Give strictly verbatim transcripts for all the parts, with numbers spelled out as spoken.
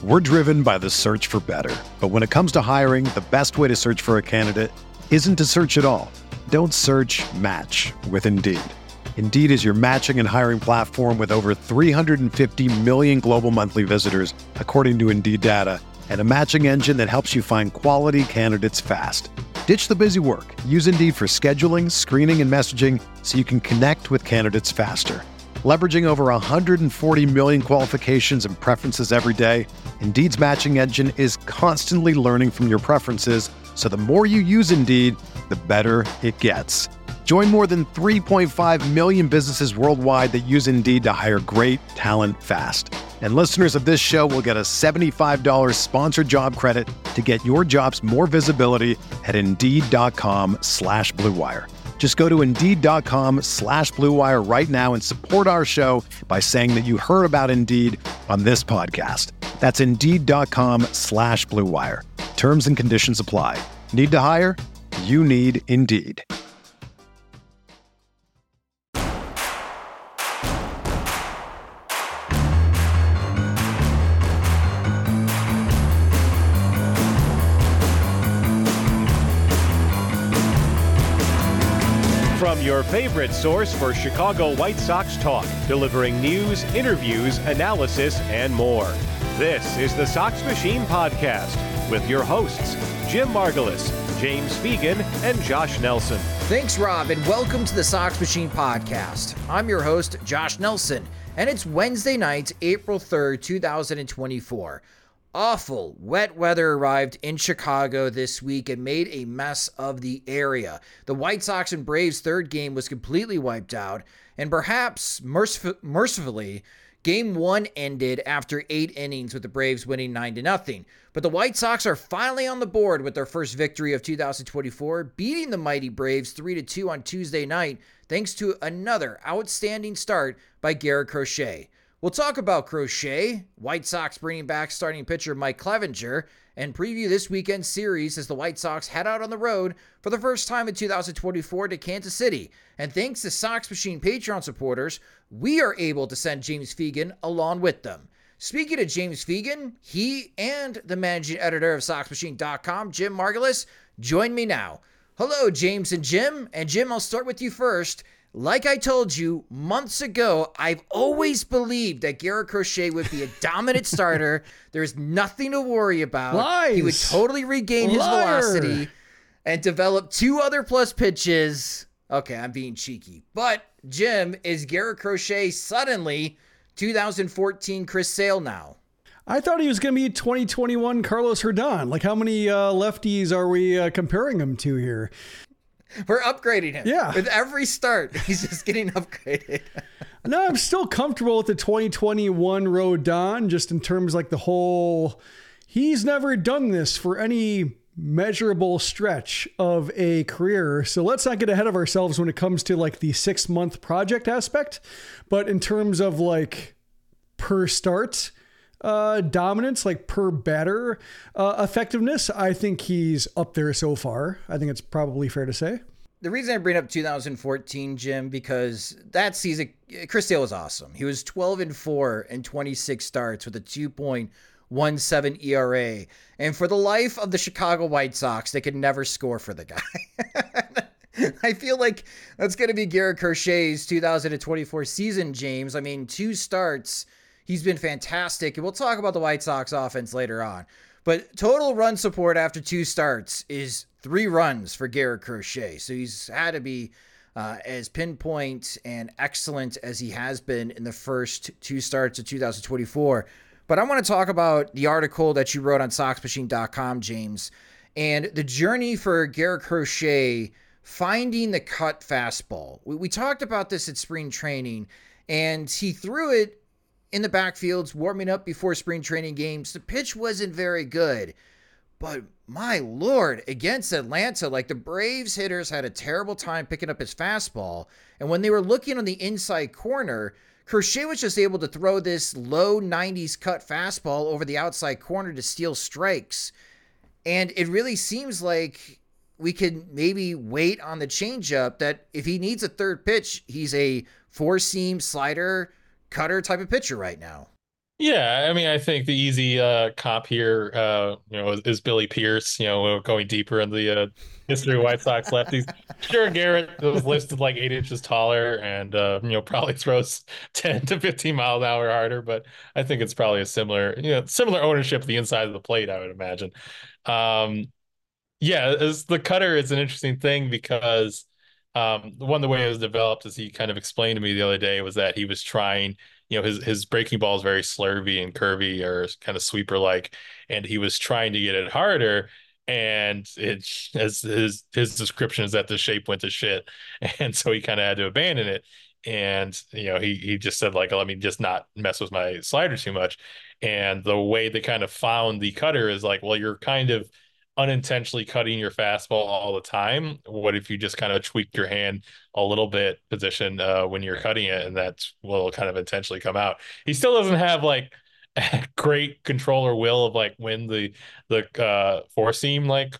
We're driven by the search for better. But when it comes to hiring, the best way to search for a candidate isn't to search at all. Don't search, match with Indeed. Indeed is your matching and hiring platform with over three hundred fifty million global monthly visitors, according to Indeed data, and a matching engine that helps you find quality candidates fast. Ditch the busy work. Use Indeed for scheduling, screening, and messaging so you can connect with candidates faster. Leveraging over one hundred forty million qualifications and preferences every day, Indeed's matching engine is constantly learning from your preferences, so the more you use Indeed, the better it gets. Join more than three point five million businesses worldwide that use Indeed to hire great talent fast. And listeners of this show will get a seventy-five dollars sponsored job credit to get your jobs more visibility at Indeed.com slash Blue Wire. Just go to Indeed.com slash Blue Wire right now and support our show by saying that you heard about Indeed on this podcast. That's Indeed.com slash Blue Wire. Terms and conditions apply. Need to hire? You need Indeed. From your favorite source for Chicago White Sox talk, delivering news, interviews, analysis, and more. This is the Sox Machine Podcast with your hosts, Jim Margalus, James Fegan, and Josh Nelson. Thanks, Rob, and welcome to the Sox Machine Podcast. I'm your host, Josh Nelson, and it's Wednesday night, April third, two thousand twenty-four. Awful wet weather arrived in Chicago this week and made a mess of the area. The White Sox and Braves third game was completely wiped out, and perhaps mercif- mercifully, game one ended after eight innings with the Braves winning nine to nothing. But the White Sox are finally on the board with their first victory of two thousand twenty-four, beating the mighty Braves three to two on Tuesday night, thanks to another outstanding start by Garrett Crochet. We'll talk about Crochet, White Sox bringing back starting pitcher Mike Clevinger, and preview this weekend's series as the White Sox head out on the road for the first time in two thousand twenty-four to Kansas City. And thanks to Sox Machine Patreon supporters, we are able to send James Fegan along with them. Speaking of James Fegan, he and the managing editor of Sox Machine dot com, Jim Margalus, join me now. Hello, James and Jim. And Jim, I'll start with you first. Like I told you months ago, I've always believed that Garrett Crochet would be a dominant starter. There's nothing to worry about. Lies. He would totally regain his Liar. velocity and develop two other plus pitches. Okay, I'm being cheeky. But, Jim, is Garrett Crochet suddenly two thousand fourteen Chris Sale now? I thought he was going to be twenty twenty-one Carlos Rodon. Like, how many uh, lefties are we uh, comparing him to here? We're upgrading him. Yeah. With every start, he's just getting upgraded. No, I'm still comfortable with the twenty twenty-one Rodon, just in terms like the whole, he's never done this for any measurable stretch of a career. So let's not get ahead of ourselves when it comes to like the six month project aspect. But in terms of like per start uh, dominance, like per batter uh, effectiveness, I think he's up there so far. I think it's probably fair to say. The reason I bring up two thousand fourteen, Jim, because that season, Chris Sale was awesome. He was twelve and four and twenty-six starts with a two point one seven E R A. And for the life of the Chicago White Sox, they could never score for the guy. I feel like that's going to be Garrett Crochet's two thousand twenty-four season, James. I mean, two starts. He's been fantastic. And we'll talk about the White Sox offense later on. But total run support after two starts is three runs for Garrett Crochet. So he's had to be uh, as pinpoint and excellent as he has been in the first two starts of two thousand twenty-four. But I want to talk about the article that you wrote on Sox Machine dot com, James, and the journey for Garrett Crochet finding the cut fastball. We, we talked about this at spring training, and he threw it in the backfields, warming up before spring training games. The pitch wasn't very good, but my Lord, against Atlanta, like the Braves hitters had a terrible time picking up his fastball. And when they were looking on the inside corner, Crochet was just able to throw this low nineties cut fastball over the outside corner to steal strikes. And it really seems like we can maybe wait on the changeup, that if he needs a third pitch, he's a four seam slider cutter type of pitcher right now. Yeah, I mean, I think the easy uh, comp here, uh, you know, is, is Billy Pierce. You know, going deeper in the uh, history of White Sox lefties. Sure, Garrett was listed like eight inches taller, and uh, you know, probably throws ten to fifteen miles an hour harder. But I think it's probably a similar, you know, similar ownership of the inside of the plate, I would imagine. Um, yeah, as the cutter is an interesting thing because um, one of the way it was developed, as he kind of explained to me the other day, was that he was trying, you know, his his breaking ball is very slurvy and curvy or kind of sweeper like, and he was trying to get it harder. And it, as his his description is that the shape went to shit, and so he kind of had to abandon it. And you know, he he just said like, let me just not mess with my slider too much. And the way they kind of found the cutter is like, well, you're kind of unintentionally cutting your fastball all the time. What if you just kind of tweak your hand a little bit position uh, when you're cutting it, and that's will kind of intentionally come out. He still doesn't have like great control or will of like when the the uh, four seam like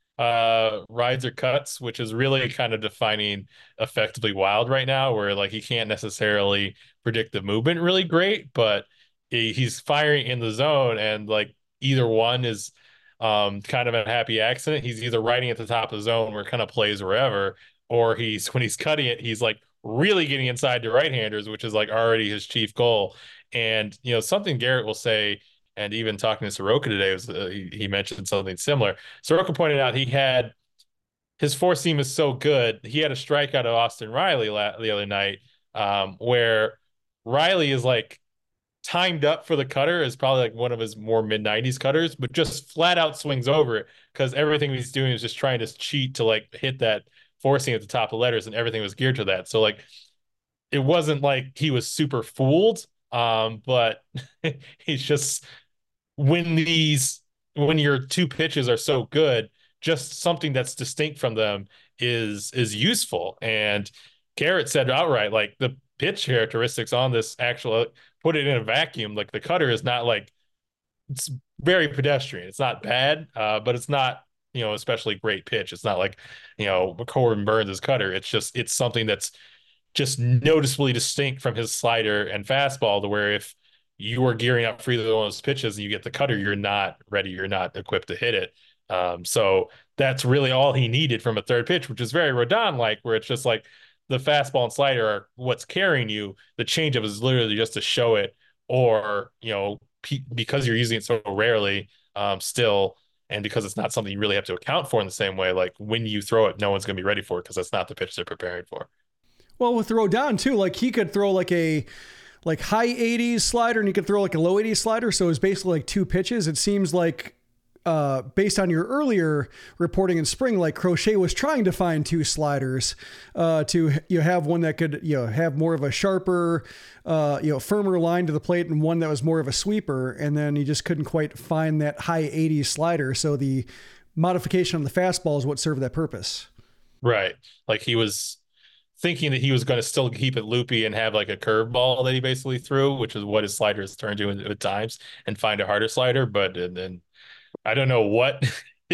uh rides or cuts, which is really kind of defining effectively Wild right now, where like he can't necessarily predict the movement really great, but he, he's firing in the zone, and like either one is um kind of a happy accident. He's either riding at the top of the zone where it kind of plays wherever, or he's when he's cutting it, he's like really getting inside to right-handers, which is like already his chief goal. And you know, something Garrett will say, and even talking to Soroka today was uh, he, he mentioned something similar. Soroka pointed out he had his four seam is so good. He had a strikeout of Austin Riley la- the other night, um, where Riley is like timed up for the cutter, is probably like one of his more mid nineties cutters, but just flat out swings over it because everything he's doing is just trying to cheat to like hit that four seam at the top of letters, and everything was geared to that. So like it wasn't like he was super fooled, um, but he's just when these when your two pitches are so good, just something that's distinct from them is is useful. And Garrett said outright, like the pitch characteristics on this actual put it in a vacuum, like the cutter is not like it's very pedestrian. It's not bad, uh, but it's not, you know, especially great pitch. It's not like, you know, Corbin Burns' cutter. It's just it's something that's just noticeably distinct from his slider and fastball, to where if you are gearing up for either one of those pitches and you get the cutter, you're not ready, you're not equipped to hit it. Um, so that's really all he needed from a third pitch, which is very Rodon like, where it's just like the fastball and slider are what's carrying you. The changeup is literally just to show it, or, you know, pe- because you're using it so rarely um, still, and because it's not something you really have to account for in the same way, like when you throw it, no one's going to be ready for it because that's not the pitch they're preparing for. Well, with Rodon too, like he could throw like a like high eighties slider and he could throw like a low eighties slider. So it's basically like two pitches. It seems like uh, based on your earlier reporting in spring, like Crochet was trying to find two sliders uh, to you know, have one that could you know have more of a sharper, uh, you know, firmer line to the plate, and one that was more of a sweeper. And then he just couldn't quite find that high eighties slider. So the modification on the fastball is what served that purpose. Right. Like he was thinking that he was going to still keep it loopy and have like a curveball that he basically threw, which is what his slider has turned to at times, and find a harder slider. But then I don't know what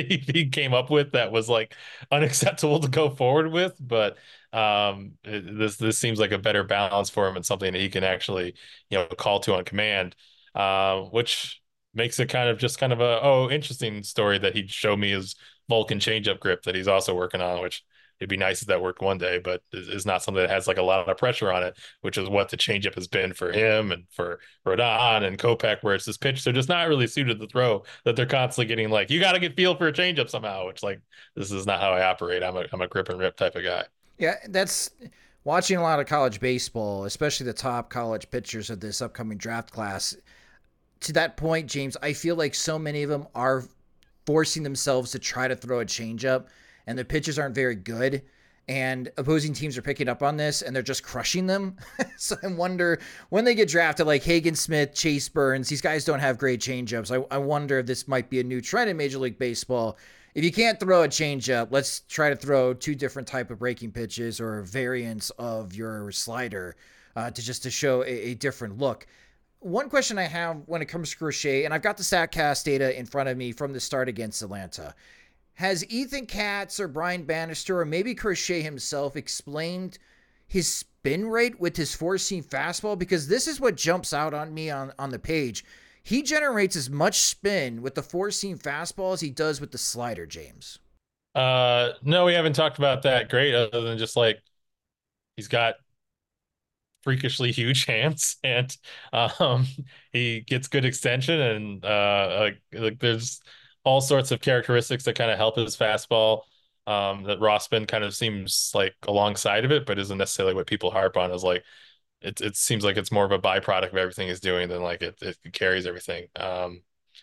he came up with that was like unacceptable to go forward with. But um, it, this this seems like a better balance for him and something that he can actually, you know, call to on command, uh, which makes it kind of just kind of a oh interesting story that he showed me his Vulcan changeup grip that he's also working on, which it'd be nice if that worked one day, but is not something that has like a lot of pressure on it, which is what the changeup has been for him and for Rodon and Kopech, where it's this pitch they're just not really suited to throw, that they're constantly getting like, you got to get feel for a changeup somehow, which like, this is not how I operate. I'm a, I'm a grip and rip type of guy. Yeah, that's watching a lot of college baseball, especially the top college pitchers of this upcoming draft class. To that point, James, I feel like so many of them are forcing themselves to try to throw a changeup, and the pitches aren't very good, and opposing teams are picking up on this and they're just crushing them. So I wonder when they get drafted, like Hagen Smith, Chase Burns, these guys don't have great changeups. I, I wonder if this might be a new trend in Major League Baseball. If you can't throw a changeup, let's try to throw two different type of breaking pitches or variants of your slider uh, to just to show a, a different look. One question I have when it comes to Crochet, and I've got the StatCast data in front of me from the start against Atlanta. Has Ethan Katz or Brian Bannister or maybe Crochet himself explained his spin rate with his four-seam fastball? Because this is what jumps out on me on, on the page. He generates as much spin with the four-seam fastball as he does with the slider, James. Uh, no, we haven't talked about that great other than just like he's got freakishly huge hands and um, he gets good extension and uh, like, like there's all sorts of characteristics that kind of help his fastball. Um, that raw spin kind of seems like alongside of it, but isn't necessarily what people harp on. Is like it it seems like it's more of a byproduct of everything he's doing than like it, it carries everything. Um,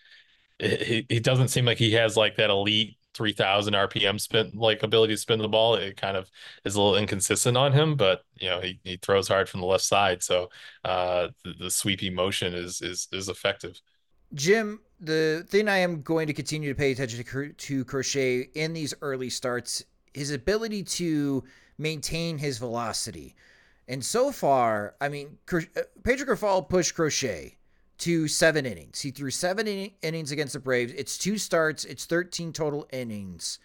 it, it doesn't seem like he has like that elite three thousand R P M spin, like ability to spin the ball. It kind of is a little inconsistent on him, but you know, he, he throws hard from the left side. So uh, the, the sweepy motion is, is, is effective. Jim, the thing I am going to continue to pay attention to, to Crochet in these early starts, his ability to maintain his velocity. And so far, I mean, Pedro Grifol pushed Crochet to seven innings. He threw seven in- innings against the Braves. It's two starts. It's thirteen total innings.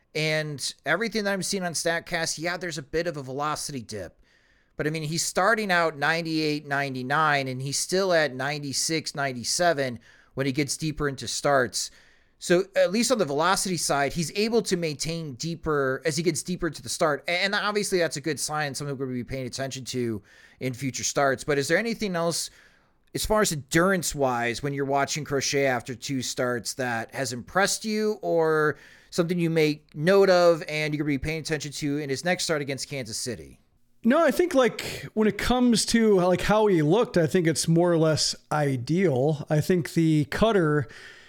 And everything that I'm seeing on StatCast, yeah, there's a bit of a velocity dip. But I mean, he's starting out ninety-eight, ninety-nine, and he's still at ninety-six, ninety-seven when he gets deeper into starts. So at least on the velocity side, he's able to maintain deeper as he gets deeper into the start. And obviously that's a good sign, something we're going to be paying attention to in future starts. But is there anything else as far as endurance-wise when you're watching Crochet after two starts that has impressed you, or something you make note of and you're going to be paying attention to in his next start against Kansas City? No, I think like when it comes to like how he looked, I think it's more or less ideal. I think the cutter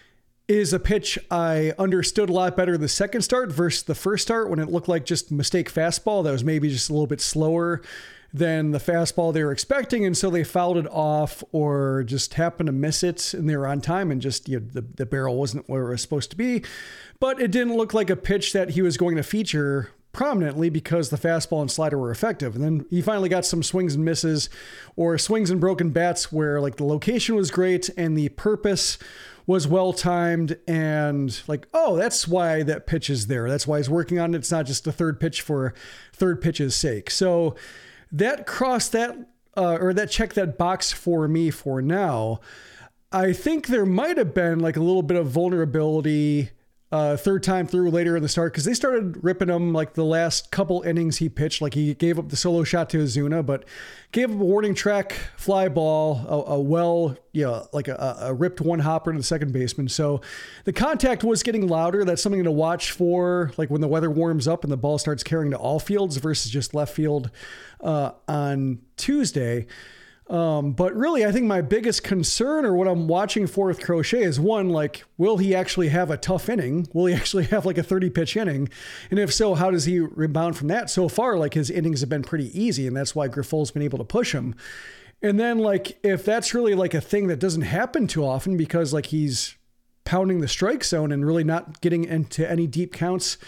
is a pitch I understood a lot better the second start versus the first start when it looked like just mistake fastball that was maybe just a little bit slower than the fastball they were expecting. And so they fouled it off or just happened to miss it and they were on time and just, you know, the, the barrel wasn't where it was supposed to be. But it didn't look like a pitch that he was going to feature prominently because the fastball and slider were effective. And then he finally got some swings and misses or swings and broken bats where like the location was great and the purpose was well-timed and like, oh, that's why that pitch is there. That's why he's working on it. It's not just a third pitch for third pitch's sake. So that crossed that, uh, or that checked that box for me for now. I think there might have been like a little bit of vulnerability uh, third time through later in the start, because they started ripping him like the last couple innings he pitched. Like he gave up the solo shot to Ozuna, but gave up a warning track fly ball, a, a well, yeah, like a, a ripped one hopper to the second baseman. So the contact was getting louder. That's something to watch for, like when the weather warms up and the ball starts carrying to all fields versus just left field uh, on Tuesday. Um, but really, I think my biggest concern or what I'm watching for with Crochet is one, like, will he actually have a tough inning? Will he actually have like a thirty pitch inning? And if so, how does he rebound from that? So far, like his innings have been pretty easy and that's why Grifol's been able to push him. And then like, if that's really like a thing that doesn't happen too often because like he's pounding the strike zone and really not getting into any deep counts,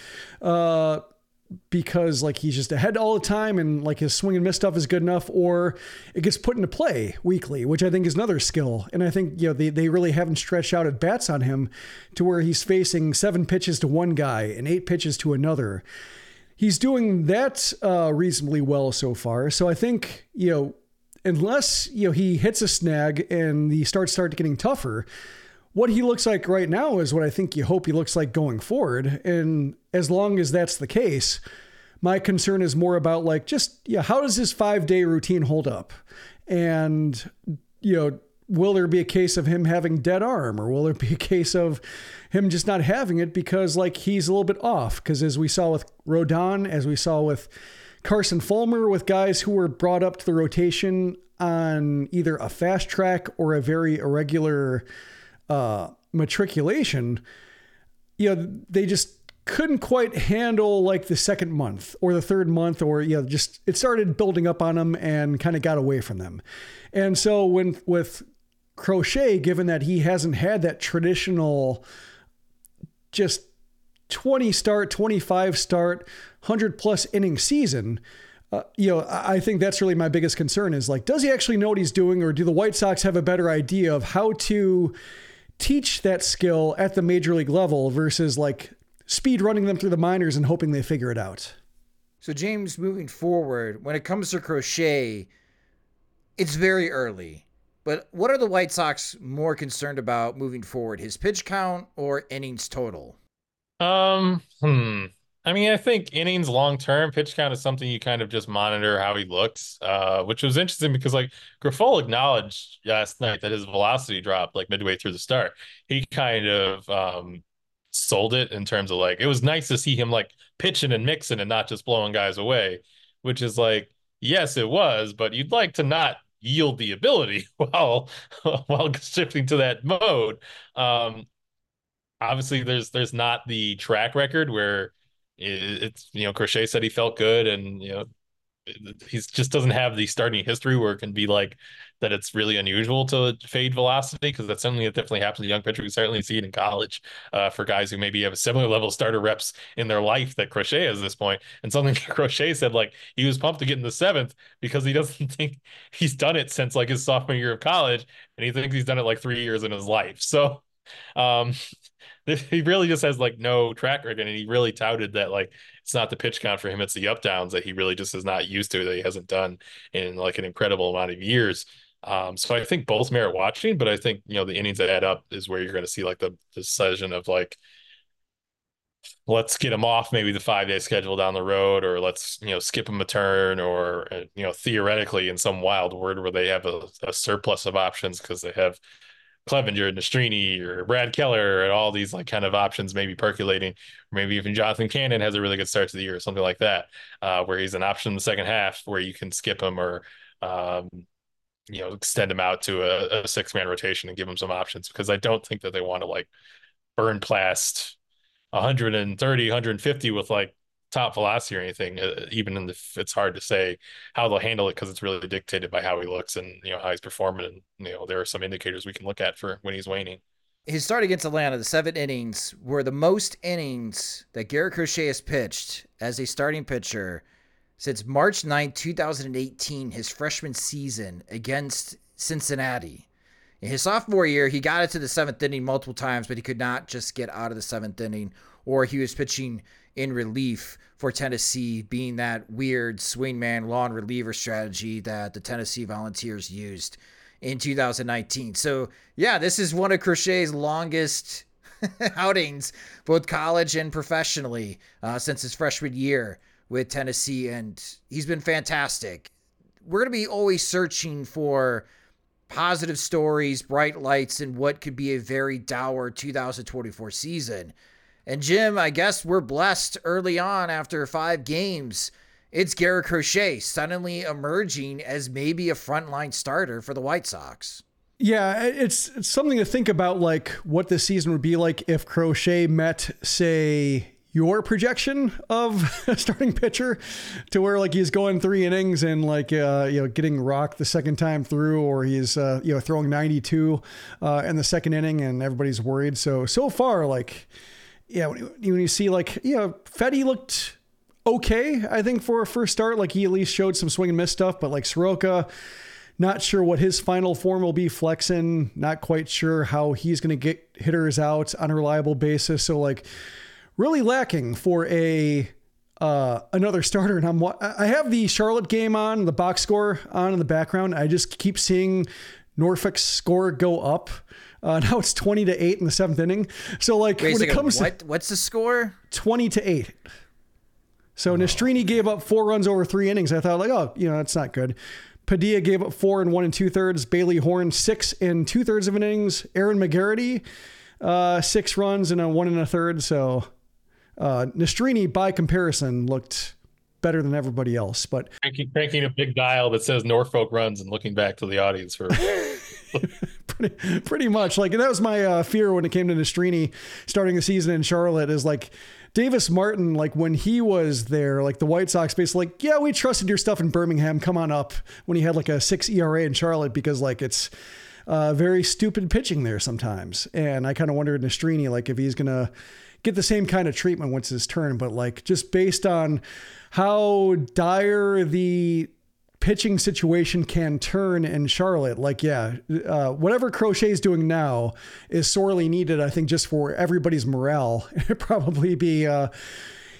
uh, because like he's just ahead all the time and like his swing and miss stuff is good enough, or it gets put into play weekly, which I think is another skill. And I think, you know, they, they really haven't stretched out at bats on him to where he's facing seven pitches to one guy and eight pitches to another. He's doing that uh, reasonably well so far. So I think, you know, unless, you know, he hits a snag and the starts start getting tougher, what he looks like right now is what I think you hope he looks like going forward. And as long as that's the case, my concern is more about like, just, yeah, how does his five day routine hold up? And, you know, will there be a case of him having dead arm, or will there be a case of him just not having it because like he's a little bit off? Because as we saw with Rodon, as we saw with Carson Fulmer, with guys who were brought up to the rotation on either a fast track or a very irregular uh, matriculation, you know, they just couldn't quite handle like the second month or the third month, or, you know, just, it started building up on them and kind of got away from them. And so when, with Crochet, given that he hasn't had that traditional just twenty start, twenty-five start, one hundred plus inning season, Uh, you know, I think that's really my biggest concern is like, does he actually know what he's doing, or do the White Sox have a better idea of how to teach that skill at the major league level versus like speed running them through the minors and hoping they figure it out? So James, moving forward, when it comes to Crochet, it's very early. But what are the White Sox more concerned about moving forward, his pitch count or innings total? Um, hmm. I mean, I think innings long term, pitch count is something you kind of just monitor how he looks, uh, which was interesting because like Grifol acknowledged last night that his velocity dropped like midway through the start. He kind of um sold it in terms of like it was nice to see him like pitching and mixing and not just blowing guys away, which is like, yes, it was, but you'd like to not yield the ability while while shifting to that mode. Um, obviously there's there's not the track record where it's, you know, Crochet said he felt good, and you know he just doesn't have the starting history where it can be like that it's really unusual to fade velocity, because that's something that definitely happens to young pitchers. We certainly see it in college uh, for guys who maybe have a similar level of starter reps in their life that Crochet has at this point. And something Crochet said, like he was pumped to get in the seventh because he doesn't think he's done it since like his sophomore year of college, and he thinks he's done it like three years in his life. So um he really just has like no track record, and he really touted that like it's not the pitch count for him, it's the up downs that he really just is not used to, that he hasn't done in like an incredible amount of years. Um, so I think both merit watching, but I think, you know, the innings that add up is where you're going to see like the decision of like, let's get him off maybe the five day schedule down the road, or let's, you know, skip him a turn, or, you know, theoretically in some wild word where they have a, a surplus of options because they have Clevenger, Nastrini, or Brad Keller, and all these like kind of options maybe percolating, or maybe even Jonathan Cannon has a really good start to the year or something like that, uh, where he's an option in the second half where you can skip him, or um, you know, extend him out to a, a six man rotation and give him some options, because I don't think that they want to like burn past one thirty, one fifty with like top velocity or anything. Uh, even in the, it's hard to say how they'll handle it because it's really dictated by how he looks and, you know, how he's performing. And, you know, there are some indicators we can look at for when he's waning. His start against Atlanta, the seven innings, were the most innings that Garrett Crochet has pitched as a starting pitcher since March ninth, twenty eighteen, his freshman season against Cincinnati. In his sophomore year, he got it to the seventh inning multiple times, but he could not just get out of the seventh inning, or he was pitching in relief for Tennessee, being that weird swingman lawn reliever strategy that the Tennessee Volunteers used in two thousand nineteen. So yeah, this is one of Crochet's longest outings, both college and professionally, uh, since his freshman year with Tennessee, and he's been fantastic. We're going to be always searching for positive stories, bright lights, and what could be a very dour two thousand twenty-four season. And Jim, I guess we're blessed early on after five games. It's Garrett Crochet suddenly emerging as maybe a frontline starter for the White Sox. Yeah, it's, it's something to think about, like what the season would be like if Crochet met, say, your projection of a starting pitcher, to where like he's going three innings and like, uh, you know, getting rocked the second time through, or he's, uh, you know, throwing ninety-two uh, in the second inning and everybody's worried. So, so far, like, yeah, when you, when you see like, you know, Fedde looked okay, I think, for a first start. Like he at least showed some swing and miss stuff, but like Soroka, not sure what his final form will be. Flexen, not quite sure how he's going to get hitters out on a reliable basis. So like really lacking for a uh, another starter. And I'm I have the Charlotte game on, the box score on in the background. I just keep seeing Norfolk's score go up. Uh, now it's twenty to eight in the seventh inning. So like Wait, when it comes what, to what's the score? twenty to eight. So oh. Nastrini gave up four runs over three innings. I thought like, oh, you know, that's not good. Padilla gave up four and one and two thirds. Bailey Horn, six and two thirds of innings. Aaron McGarity, uh, six runs and a one and a third. So uh, Nastrini, by comparison, looked better than everybody else. But cranking, cranking a big dial that says Norfolk runs and looking back to the audience for pretty, pretty much. Like that was my uh, fear when it came to Nastrini starting the season in Charlotte, is like Davis Martin, like when he was there, like the White Sox basically like, yeah, we trusted your stuff in Birmingham. Come on up, when he had like a six E R A in Charlotte, because like it's uh, very stupid pitching there sometimes. And I kind of wondered Nastrini, like if he's going to get the same kind of treatment once his turn, but like just based on how dire the pitching situation can turn in Charlotte, like, yeah, uh, whatever Crochet is doing now is sorely needed, I think, just for everybody's morale. It'd probably be uh,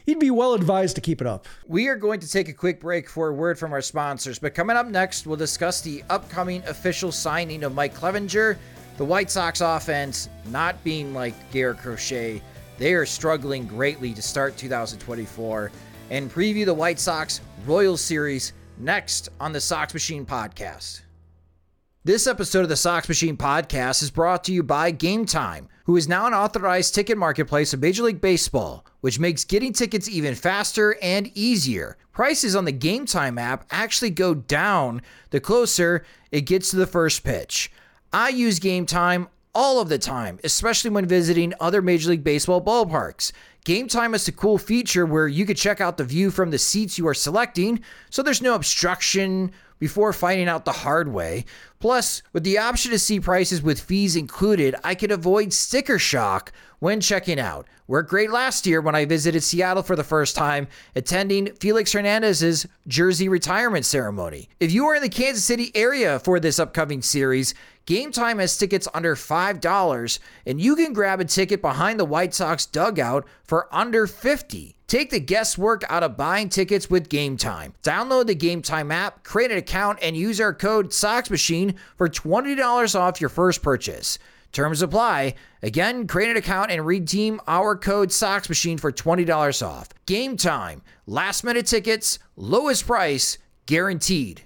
he'd be well advised to keep it up. We are going to take a quick break for a word from our sponsors, but coming up next, we'll discuss the upcoming official signing of Mike Clevinger, the White Sox offense not being like Garrett Crochet. They are struggling greatly to start two thousand twenty-four, and preview the White Sox Royals series next on the Sox Machine Podcast. This episode of the Sox Machine Podcast is brought to you by Game Time, who is now an authorized ticket marketplace of Major League Baseball, which makes getting tickets even faster and easier. Prices on the Game Time app actually go down the closer it gets to the first pitch. I use Game Time all of the time, especially when visiting other Major League Baseball ballparks. Game Time has a cool feature where you could check out the view from the seats you are selecting, so there's no obstruction before finding out the hard way. Plus, with the option to see prices with fees included, I could avoid sticker shock when checking out. Worked great last year when I visited Seattle for the first time, attending Felix Hernandez's jersey retirement ceremony. If you are in the Kansas City area for this upcoming series, Game Time has tickets under five dollars, and you can grab a ticket behind the White Sox dugout for under fifty dollars. Take the guesswork out of buying tickets with Game Time. Download the Game Time app, create an account, and use our code SOXMACHINE for twenty dollars off your first purchase. Terms apply. Again, create an account and redeem our code SOXMACHINE for twenty dollars off. Game Time. Last minute tickets, lowest price, guaranteed.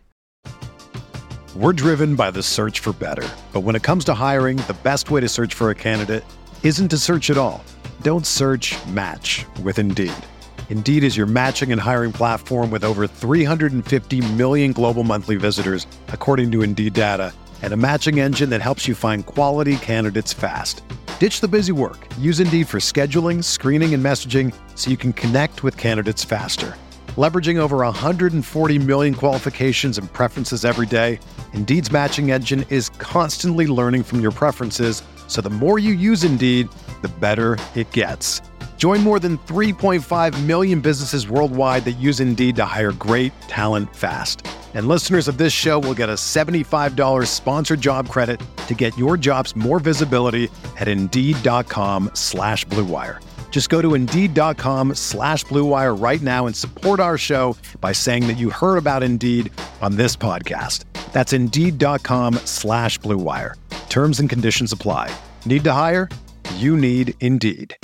We're driven by the search for better. But when it comes to hiring, the best way to search for a candidate isn't to search at all. Don't search, match with Indeed. Indeed is your matching and hiring platform with over three hundred fifty million global monthly visitors, according to Indeed data, and a matching engine that helps you find quality candidates fast. Ditch the busy work. Use Indeed for scheduling, screening, and messaging so you can connect with candidates faster. Leveraging over one hundred forty million qualifications and preferences every day, Indeed's matching engine is constantly learning from your preferences, so the more you use Indeed, the better it gets. Join more than three point five million businesses worldwide that use Indeed to hire great talent fast. And listeners of this show will get a seventy-five dollars sponsored job credit to get your jobs more visibility at Indeed.com slash Blue Wire. Just go to Indeed.com slash Blue Wire right now and support our show by saying that you heard about Indeed on this podcast. That's Indeed.com slash Blue Wire. Terms and conditions apply. Need to hire? You need Indeed.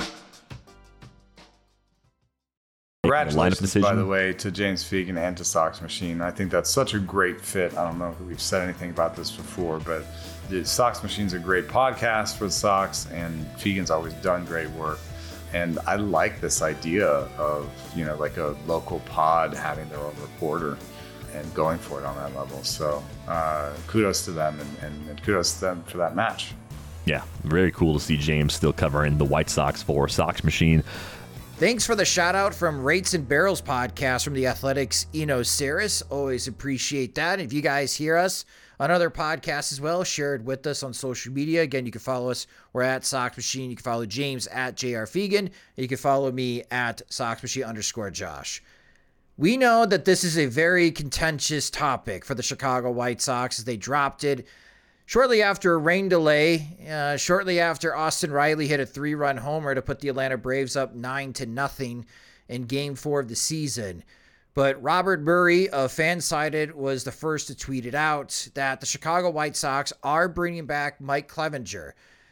Congratulations, by the way, to James Fegan and to Sox Machine. I think that's such a great fit. I don't know if we've said anything about this before, but the Sox Machine's a great podcast for the Sox, and Fegan's always done great work. And I like this idea of, you know, like a local pod having their own reporter and going for it on that level. So uh, kudos to them, and, and, and kudos to them for that match. Yeah, very cool to see James still covering the White Sox for Sox Machine. Thanks for the shout out from Rates and Barrels podcast from the Athletics, Eno Saris. Always appreciate that. If you guys hear us on other podcasts as well, share it with us on social media. Again, you can follow us. We're at Sox Machine. You can follow James at J R Fegan. And you can follow me at Sox Machine underscore Josh. We know that this is a very contentious topic for the Chicago White Sox as they dropped it shortly after a rain delay, uh, shortly after Austin Riley hit a three-run homer to put the Atlanta Braves up nine to nothing in Game Four of the season. But Robert Murray of Fansided was the first to tweet it out that the Chicago White Sox are bringing back Mike Clevinger,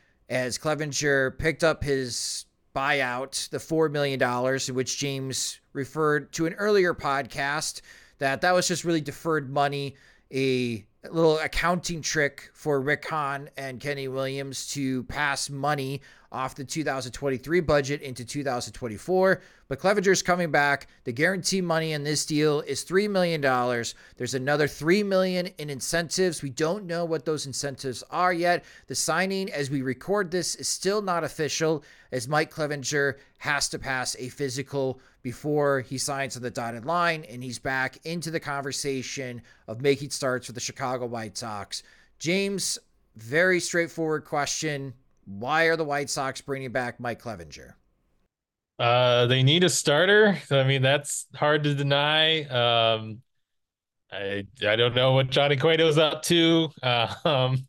as Clevinger picked up his buyout, the four million dollars, in which James referred to an earlier podcast that that was just really deferred money, a little accounting trick for Rick Hahn and Kenny Williams to pass money off the two thousand twenty-three budget into two thousand twenty-four. But Clevinger's coming back. The guarantee money in this deal is three million dollars. There's another three million dollars in incentives. We don't know what those incentives are yet. The signing, as we record this, is still not official, as Mike Clevinger has to pass a physical before he signs on the dotted line, and he's back into the conversation of making starts for the Chicago White Sox. James, very straightforward question. Why are the White Sox bringing back Mike Clevinger? Uh, they need a starter. I mean, that's hard to deny. Um, I I don't know what Johnny Cueto's up to. Uh, um,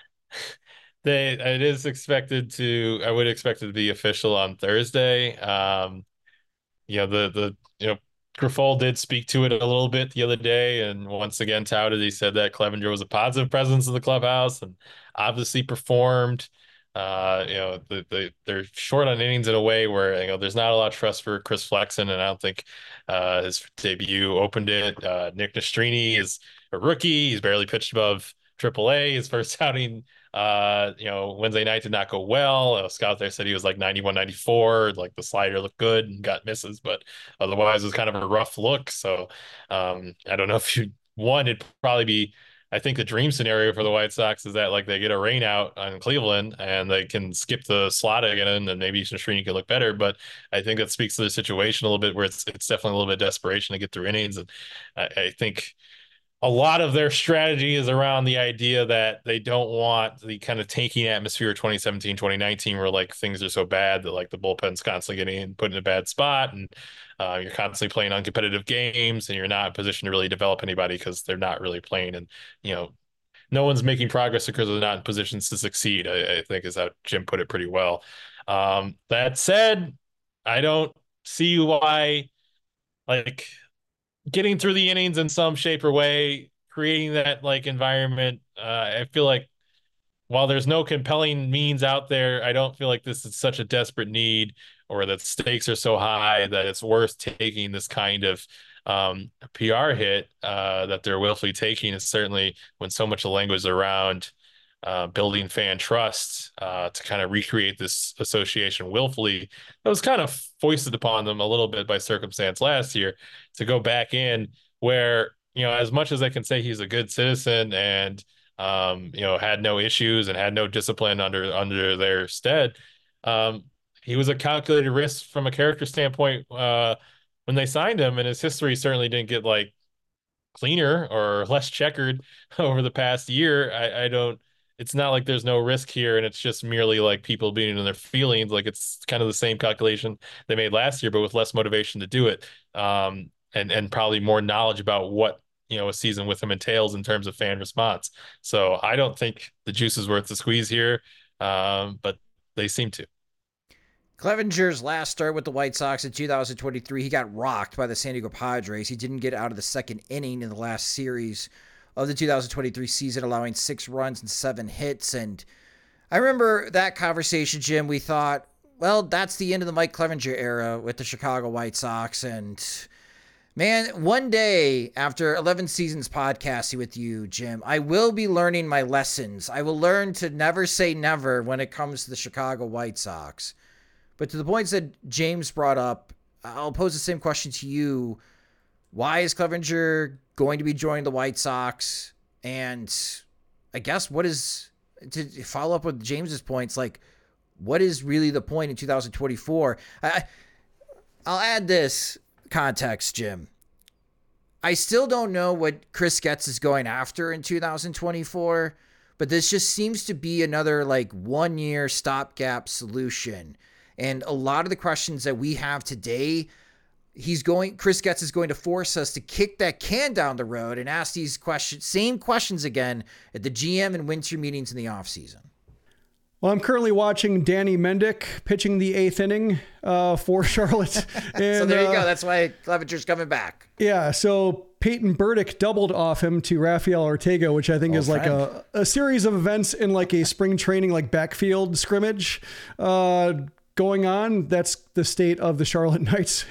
they it is expected to. I would expect it to be official on Thursday. Um, you know, the, the, you know, Grifol did speak to it a little bit the other day, and once again touted, he said that Clevenger was a positive presence in the clubhouse and obviously performed. Uh, you know, the, the, they're short on innings in a way where, you know, there's not a lot of trust for Chris Flexen, and I don't think uh, his debut opened it. Uh, Nick Nastrini is a rookie. He's barely pitched above triple A. His first outing, uh, you know, Wednesday night did not go well. A scout there said he was like ninety-one, ninety-four. Like the slider looked good and got misses, but otherwise it was kind of a rough look. So um, I don't know if you one, it'd probably be, I think the dream scenario for the White Sox is that like they get a rain out on Cleveland and they can skip the slot again, and maybe Nastrini can look better. But I think that speaks to the situation a little bit, where it's it's definitely a little bit of desperation to get through innings. And I, I think a lot of their strategy is around the idea that they don't want the kind of tanking atmosphere of twenty seventeen, twenty nineteen, where like things are so bad that like the bullpen's constantly getting put in a bad spot, and uh, you're constantly playing uncompetitive games, and you're not in position to really develop anybody because they're not really playing. And, you know, no one's making progress because they're not in positions to succeed, I, I think is how Jim put it pretty well. Um, that said, I don't see why, like, getting through the innings in some shape or way, creating that like environment. Uh, I feel like while there's no compelling means out there, I don't feel like this is such a desperate need, or that stakes are so high that it's worth taking this kind of um, P R hit uh, that they're willfully taking. Is certainly when so much of the language around uh, building fan trust uh, to kind of recreate this association willfully, that was kind of foisted upon them a little bit by circumstance last year, to go back in where, you know, as much as I can say he's a good citizen and, um, you know, had no issues and had no discipline under, under their stead, um, he was a calculated risk from a character standpoint uh, when they signed him, and his history certainly didn't get like cleaner or less checkered over the past year. I, I don't, it's not like there's no risk here, and it's just merely like people being in their feelings. Like it's kind of the same calculation they made last year, but with less motivation to do it. Um, and, and probably more knowledge about what, you know, a season with him entails in terms of fan response. So I don't think the juice is worth the squeeze here. Um, but they seem to. Clevenger's last start with the White Sox in two thousand twenty-three, he got rocked by the San Diego Padres. He didn't get out of the second inning in the last series of the two thousand twenty-three season, allowing six runs and seven hits. And I remember that conversation, Jim. We thought, well, that's the end of the Mike Clevenger era with the Chicago White Sox. And man, one day after eleven seasons podcasting with you, Jim, I will be learning my lessons. I will learn to never say never when it comes to the Chicago White Sox. But to the points that James brought up, I'll pose the same question to you. Why is Clevenger going to be joining the White Sox? And I guess what is, to follow up with James's points, like what is really the point in two thousand twenty-four? I, I'll add this context, Jim. I still don't know what Chris Getz is going after in two thousand twenty-four, but this just seems to be another like one year stopgap solution. And a lot of the questions that we have today, he's going, Chris Getz is going to force us to kick that can down the road and ask these questions, same questions again at the G M and winter meetings in the offseason. Well, I'm currently watching Danny Mendick pitching the eighth inning uh, for Charlotte. And, so there you uh, go. That's why Clevenger's coming back. Yeah. So Peyton Burdick doubled off him to Rafael Ortega, which I think oh, is friend. like a, a series of events in like a spring training, like backfield scrimmage uh, going on. That's the state of the Charlotte Knights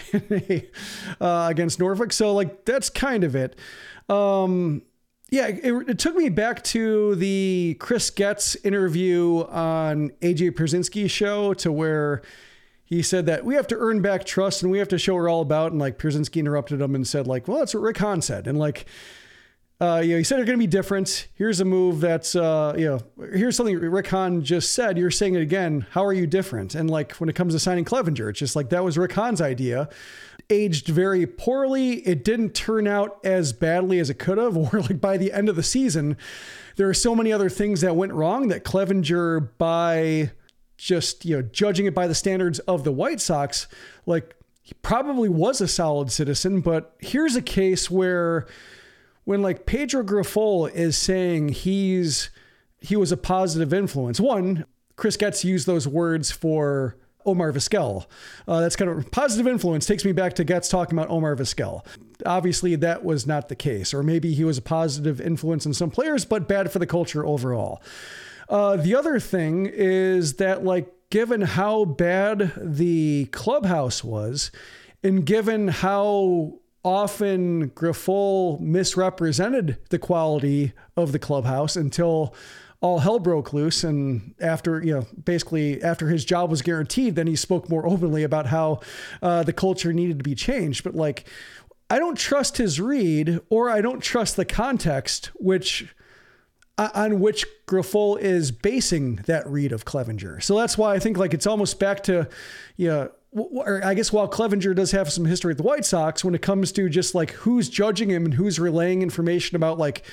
uh, against Norfolk. So like, that's kind of it. Um, Yeah, it, it took me back to the Chris Getz interview on A J Pierzynski's show, to where he said that we have to earn back trust and we have to show what we're all about. And like Pierzynski interrupted him and said like, well, that's what Rick Hahn said. And like, uh, you know, he said they're going to be different. Here's a move that's, uh, you know, here's something Rick Hahn just said. You're saying it again. How are you different? And like, when it comes to signing Clevenger, it's just like, that was Rick Hahn's idea. Aged very poorly. It didn't turn out as badly as it could have, or like by the end of the season, there are so many other things that went wrong that Clevenger, by just, you know, judging it by the standards of the White Sox, like he probably was a solid citizen. But here's a case where when like Pedro Grifol is saying he's, he was a positive influence. One, Chris Getz used those words for Omar Vizquel. Uh, that's kind of positive influence. Takes me back to Getz talking about Omar Vizquel. Obviously, that was not the case. Or maybe he was a positive influence in some players, but bad for the culture overall. Uh, the other thing is that, like, given how bad the clubhouse was, and given how often Grifol misrepresented the quality of the clubhouse until all hell broke loose. And after, you know, basically after his job was guaranteed, then he spoke more openly about how uh, the culture needed to be changed. But like, I don't trust his read, or I don't trust the context, which uh, on which Grifol is basing that read of Clevinger. So that's why I think like it's almost back to, you know, or I guess while Clevinger does have some history at the White Sox, when it comes to just like who's judging him and who's relaying information about like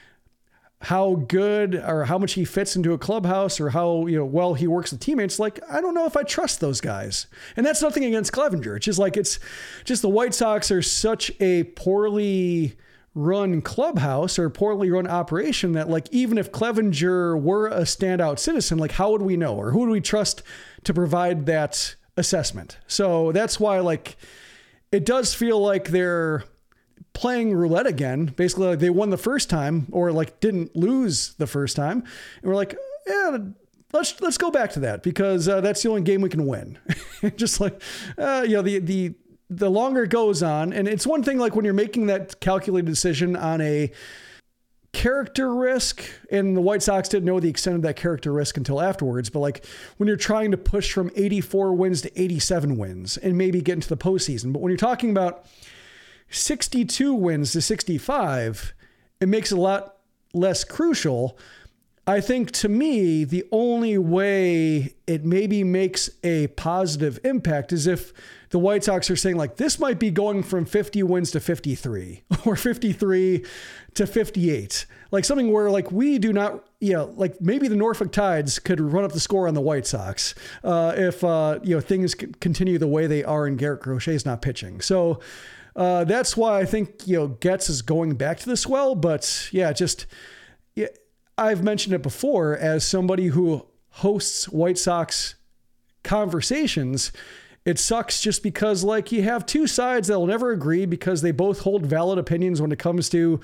how good or how much he fits into a clubhouse or how, you know, well he works with teammates, like, I don't know if I trust those guys. And that's nothing against Clevinger. It's just like, it's just the White Sox are such a poorly run clubhouse or poorly run operation that like, even if Clevinger were a standout citizen, like how would we know, or who do we trust to provide that assessment? So that's why like, it does feel like they're playing roulette again. Basically, like they won the first time, or like didn't lose the first time, and we're like, yeah, let's let's go back to that because uh, that's the only game we can win. Just like, uh, you know, the the the longer it goes on, and it's one thing like when you're making that calculated decision on a character risk, and the White Sox didn't know the extent of that character risk until afterwards. But like when you're trying to push from eighty-four wins to eighty-seven wins and maybe get into the postseason, but when you're talking about sixty-two wins to sixty-five, it makes it a lot less crucial. I think to me, the only way it maybe makes a positive impact is if the White Sox are saying like, this might be going from fifty wins to fifty-three or fifty-three to fifty-eight, like something where like, we do not, you know, like maybe the Norfolk Tides could run up the score on the White Sox uh, if, uh, you know, things continue the way they are and Garrett Crochet's not pitching. So uh, that's why I think, you know, Getz is going back to this well, but yeah, just, yeah, I've mentioned it before as somebody who hosts White Sox conversations. It sucks just because like you have two sides that will never agree because they both hold valid opinions when it comes to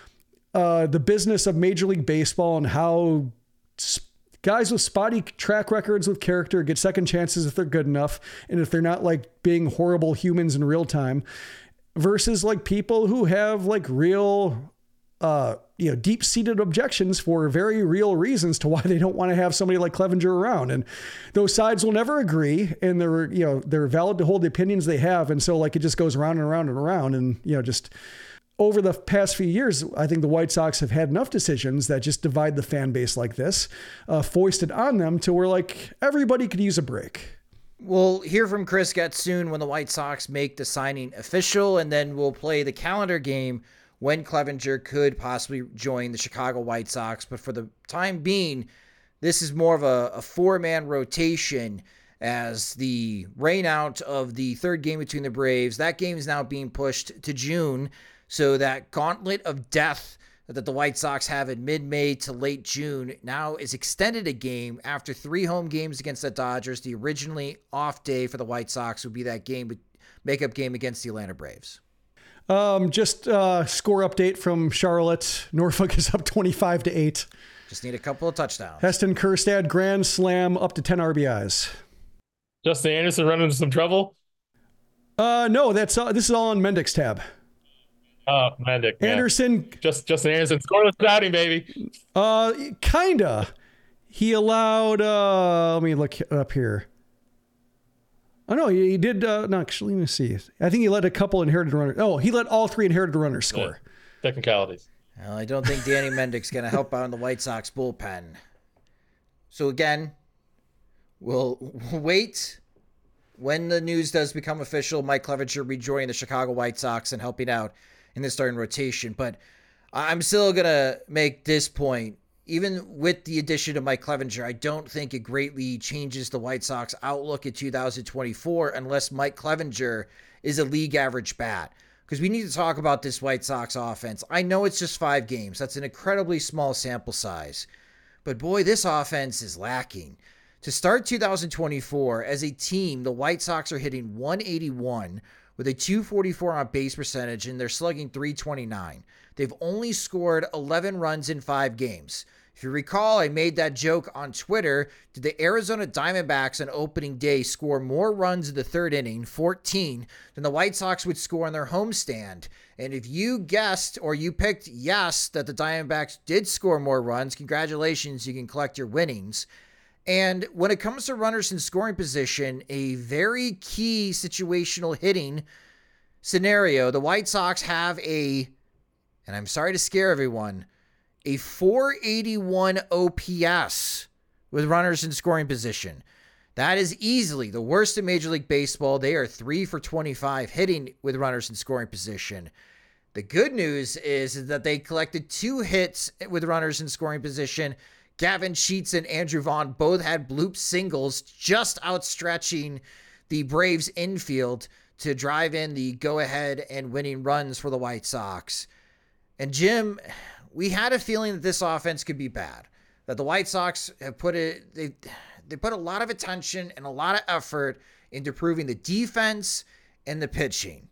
uh, the business of Major League Baseball and how sp- guys with spotty track records with character get second chances if they're good enough. And if they're not like being horrible humans in real time versus like people who have like real Uh, you know, deep-seated objections for very real reasons to why they don't want to have somebody like Clevinger around. And those sides will never agree, and they're, you know, they're valid to hold the opinions they have. And so like, it just goes around and around and around. And, you know, just over the past few years, I think the White Sox have had enough decisions that just divide the fan base like this, uh, foisted on them to where like everybody could use a break. We'll hear from Chris Getz soon when the White Sox make the signing official, and then we'll play the calendar game when Clevinger could possibly join the Chicago White Sox. But for the time being, this is more of a, a four-man rotation as the rainout of the third game between the Braves. That game is now being pushed to June. So that gauntlet of death that the White Sox have in mid-May to late June now is extended a game after three home games against the Dodgers. The originally off day for the White Sox would be that game, makeup game against the Atlanta Braves. Um, just uh score update from Charlotte. Norfolk is up twenty-five to eight. Just need a couple of touchdowns. Heston Kjerstad grand slam up to ten R B Is. Justin Anderson running into some trouble? Uh, no, that's uh, this is all on Mendic's tab. Oh, Mendick. Anderson. Yeah. Just Justin Anderson scoreless outing, baby. Uh, kinda. He allowed. Uh, let me look up here. Oh, no, he did. Uh, no, actually, let me see. I think he let a couple inherited runners. Oh, he let all three inherited runners score. Yeah. Technicalities. Well, I don't think Danny Mendick's going to help out in the White Sox bullpen. So, again, we'll wait. When the news does become official, Mike Clevinger rejoining the Chicago White Sox and helping out in the starting rotation. But I'm still going to make this point. Even with the addition of Mike Clevinger, I don't think it greatly changes the White Sox outlook in two thousand twenty-four unless Mike Clevinger is a league average bat. Because we need to talk about this White Sox offense. I know it's just five games. That's an incredibly small sample size. But boy, this offense is lacking. To start two thousand twenty-four, as a team, the White Sox are hitting one eighty-one with a two forty-four on base percentage, and they're slugging three twenty-nine. They've only scored eleven runs in five games. If you recall, I made that joke on Twitter. Did the Arizona Diamondbacks on opening day score more runs in the third inning, fourteen, than the White Sox would score on their homestand? And if you guessed or you picked yes, that the Diamondbacks did score more runs, congratulations, you can collect your winnings. And when it comes to runners in scoring position, a very key situational hitting scenario, the White Sox have a, and I'm sorry to scare everyone, a four eighty-one O P S with runners in scoring position. That is easily the worst in Major League Baseball. They are three for twenty-five hitting with runners in scoring position. The good news is that they collected two hits with runners in scoring position. Gavin Sheets and Andrew Vaughn both had bloop singles, just outstretching the Braves infield to drive in the go-ahead and winning runs for the White Sox. And Jim, we had a feeling that this offense could be bad, that the White Sox have put it, they, they put a lot of attention and a lot of effort into improving the defense and the pitching.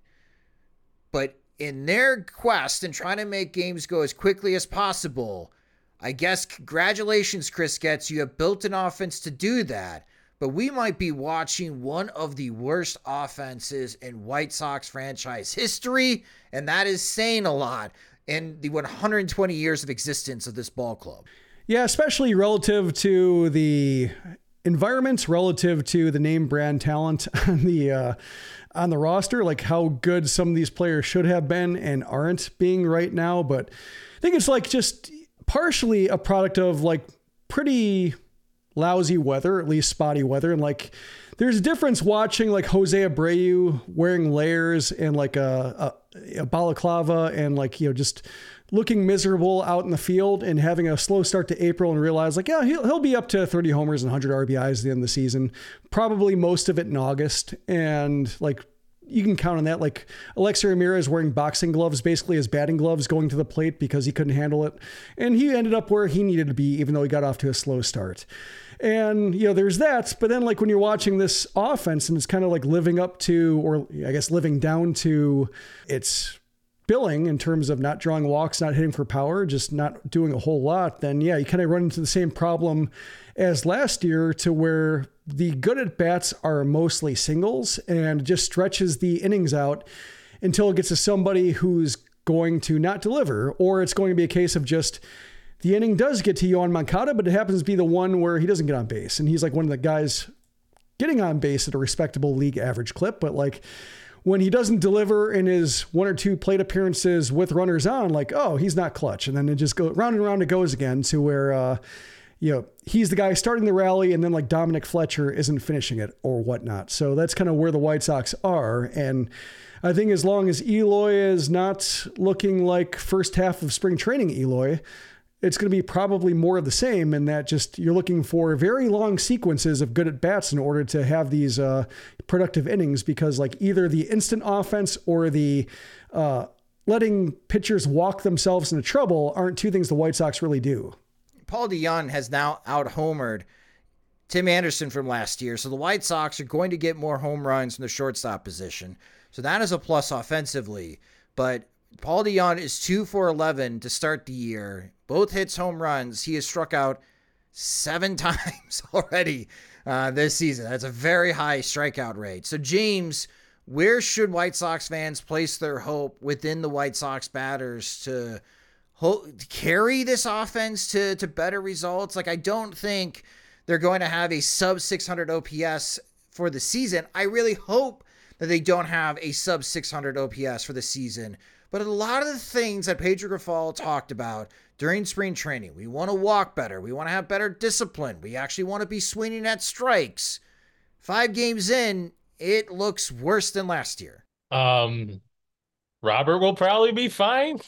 But in their quest and trying to make games go as quickly as possible, I guess congratulations, Chris Getz. You have built an offense to do that, but we might be watching one of the worst offenses in White Sox franchise history, and that is saying a lot in the one hundred twenty years of existence of this ball club. Yeah, especially relative to the environment, relative to the name brand talent on the uh, on the roster, like how good some of these players should have been and aren't being right now. But I think it's like just partially a product of like pretty lousy weather, at least spotty weather. And like, there's a difference watching like Jose Abreu wearing layers and like a, a, a balaclava and like, you know, just looking miserable out in the field and having a slow start to April and realize like, yeah, he'll, he'll be up to thirty homers and one hundred R B Is at the end of the season, probably most of it in August. And like, you can count on that. Like Alexei Ramirez wearing boxing gloves, basically as batting gloves, going to the plate because he couldn't handle it. And he ended up where he needed to be, even though he got off to a slow start. And, you know, there's that. But then like when you're watching this offense and it's kind of like living up to, or I guess living down to its billing in terms of not drawing walks, not hitting for power, just not doing a whole lot, then yeah, you kind of run into the same problem as last year, to where the good at bats are mostly singles and just stretches the innings out until it gets to somebody who's going to not deliver, or it's going to be a case of just the inning does get to Yoan Moncada, but it happens to be the one where he doesn't get on base. And he's like one of the guys getting on base at a respectable league average clip. But like when he doesn't deliver in his one or two plate appearances with runners on, like, oh, he's not clutch. And then it just goes round and round it goes again, to where, uh, you know, he's the guy starting the rally and then like Dominic Fletcher isn't finishing it or whatnot. So that's kind of where the White Sox are. And I think as long as Eloy is not looking like first half of spring training Eloy, it's going to be probably more of the same, in that just you're looking for very long sequences of good at bats in order to have these uh, productive innings, because like either the instant offense or the uh, letting pitchers walk themselves into trouble aren't two things the White Sox really do. Paul DeJong has now out-homered Tim Anderson from last year, so the White Sox are going to get more home runs from the shortstop position. So that is a plus offensively. But Paul DeJong is two for eleven to start the year. Both hits home runs. He has struck out seven times already uh, this season. That's a very high strikeout rate. So, James, where should White Sox fans place their hope within the White Sox batters to ho- carry this offense to, to better results? Like, I don't think they're going to have a sub six hundred O P S for the season. I really hope that they don't have a sub six hundred O P S for the season. But a lot of the things that Pedro Grifol talked about during spring training, we want to walk better. We want to have better discipline. We actually want to be swinging at strikes. Five games in, it looks worse than last year. Um, Robert will probably be fine.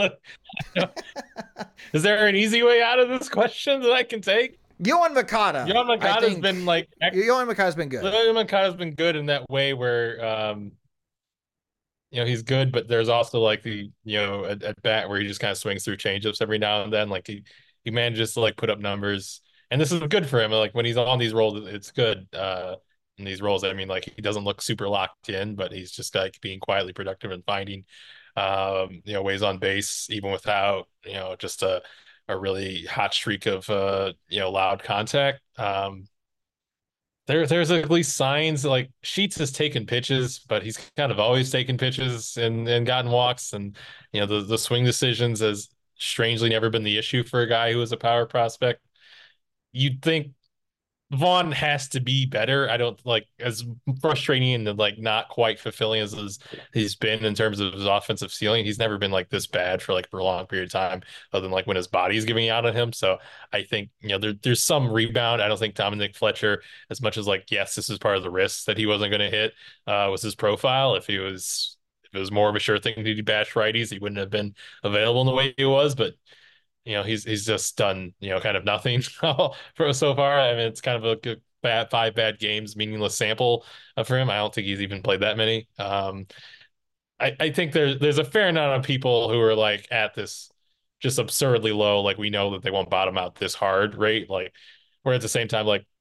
Is there an easy way out of this question that I can take? Yoan Moncada. Yoan Moncada's been like... Yoan Moncada's been good. Yoan Moncada's been good in that way where... Um, you know, he's good, but there's also like the, you know, at, at bat where he just kind of swings through changeups every now and then. Like he, he manages to like put up numbers and this is good for him. Like when he's on these roles, it's good. Uh, in these roles, I mean, like he doesn't look super locked in, but he's just like being quietly productive and finding, um, you know, ways on base even without, you know, just a a really hot streak of uh, you know, loud contact. Um, there, there's at least signs like Sheets has taken pitches, but he's kind of always taken pitches and, and gotten walks. And, you know, the, the swing decisions has strangely never been the issue for a guy who is a power prospect. You'd think Vaughn has to be better. I don't like as frustrating and like not quite fulfilling as, as he's been in terms of his offensive ceiling. He's never been like this bad for like for a long period of time, other than like when his body's giving out on him. So I think, you know, there, there's some rebound. I don't think Dominic Fletcher, as much as like, yes, this is part of the risk that he wasn't going to hit, uh, was his profile. If he was, if it was more of a sure thing to bash righties, he wouldn't have been available in the way he was. But you know, he's he's just done, you know, kind of nothing for so far. I mean, it's kind of a good bad five bad games, meaningless sample uh, for him. I don't think he's even played that many. Um, I, I think there's there's a fair amount of people who are like at this just absurdly low, like we know that they won't bottom out this hard rate. Like, where at the same time, like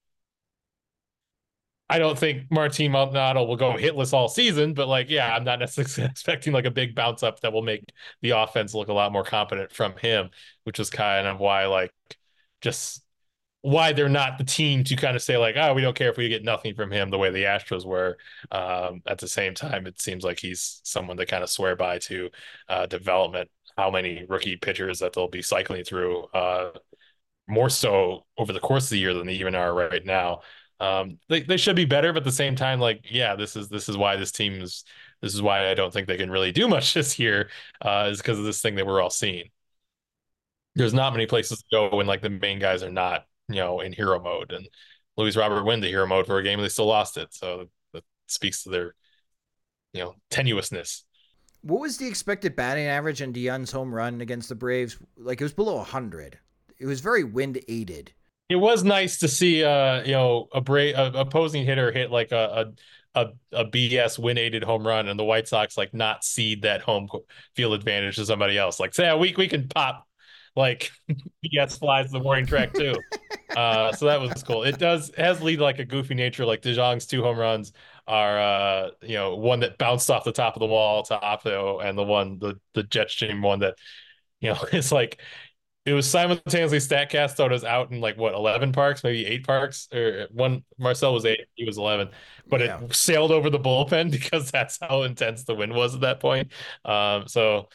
I don't think Martin Maldonado will go hitless all season, but like, yeah, I'm not necessarily expecting like a big bounce up that will make the offense look a lot more competent from him, which is kind of why, like, just why they're not the team to kind of say like, oh, we don't care if we get nothing from him the way the Astros were. Um, at the same time, it seems like he's someone to kind of swear by to uh, development, how many rookie pitchers that they'll be cycling through uh, more so over the course of the year than they even are right now. Um, they, they should be better, but at the same time, like, yeah, this is this is why this team is this is why I don't think they can really do much this year, uh, is because of this thing that we're all seeing. There's not many places to go when like the main guys are not, you know, in hero mode. And Luis Robert went to hero mode for a game and they still lost it. So that speaks to their, you know, tenuousness. What was the expected batting average on Dion's home run against the Braves? Like it was below one hundred. It was very wind aided. It was nice to see, uh, you know, a Bra- a opposing hitter hit like a a a B S win-aided home run, and the White Sox like not cede that home field advantage to somebody else. Like, say, yeah, we we can pop like B S flies to the warning track too. uh, so that was cool. It does it has lead like a goofy nature. Like DeJong's two home runs are, uh, you know, one that bounced off the top of the wall to Opto, and the one the the jet stream one that, you know, it's like. It was simultaneously StatCast thought it was out in like what eleven parks, maybe eight parks, or one. Marcel was eight, he was eleven, but yeah. It sailed over the bullpen because that's how intense the wind was at that point. Um, so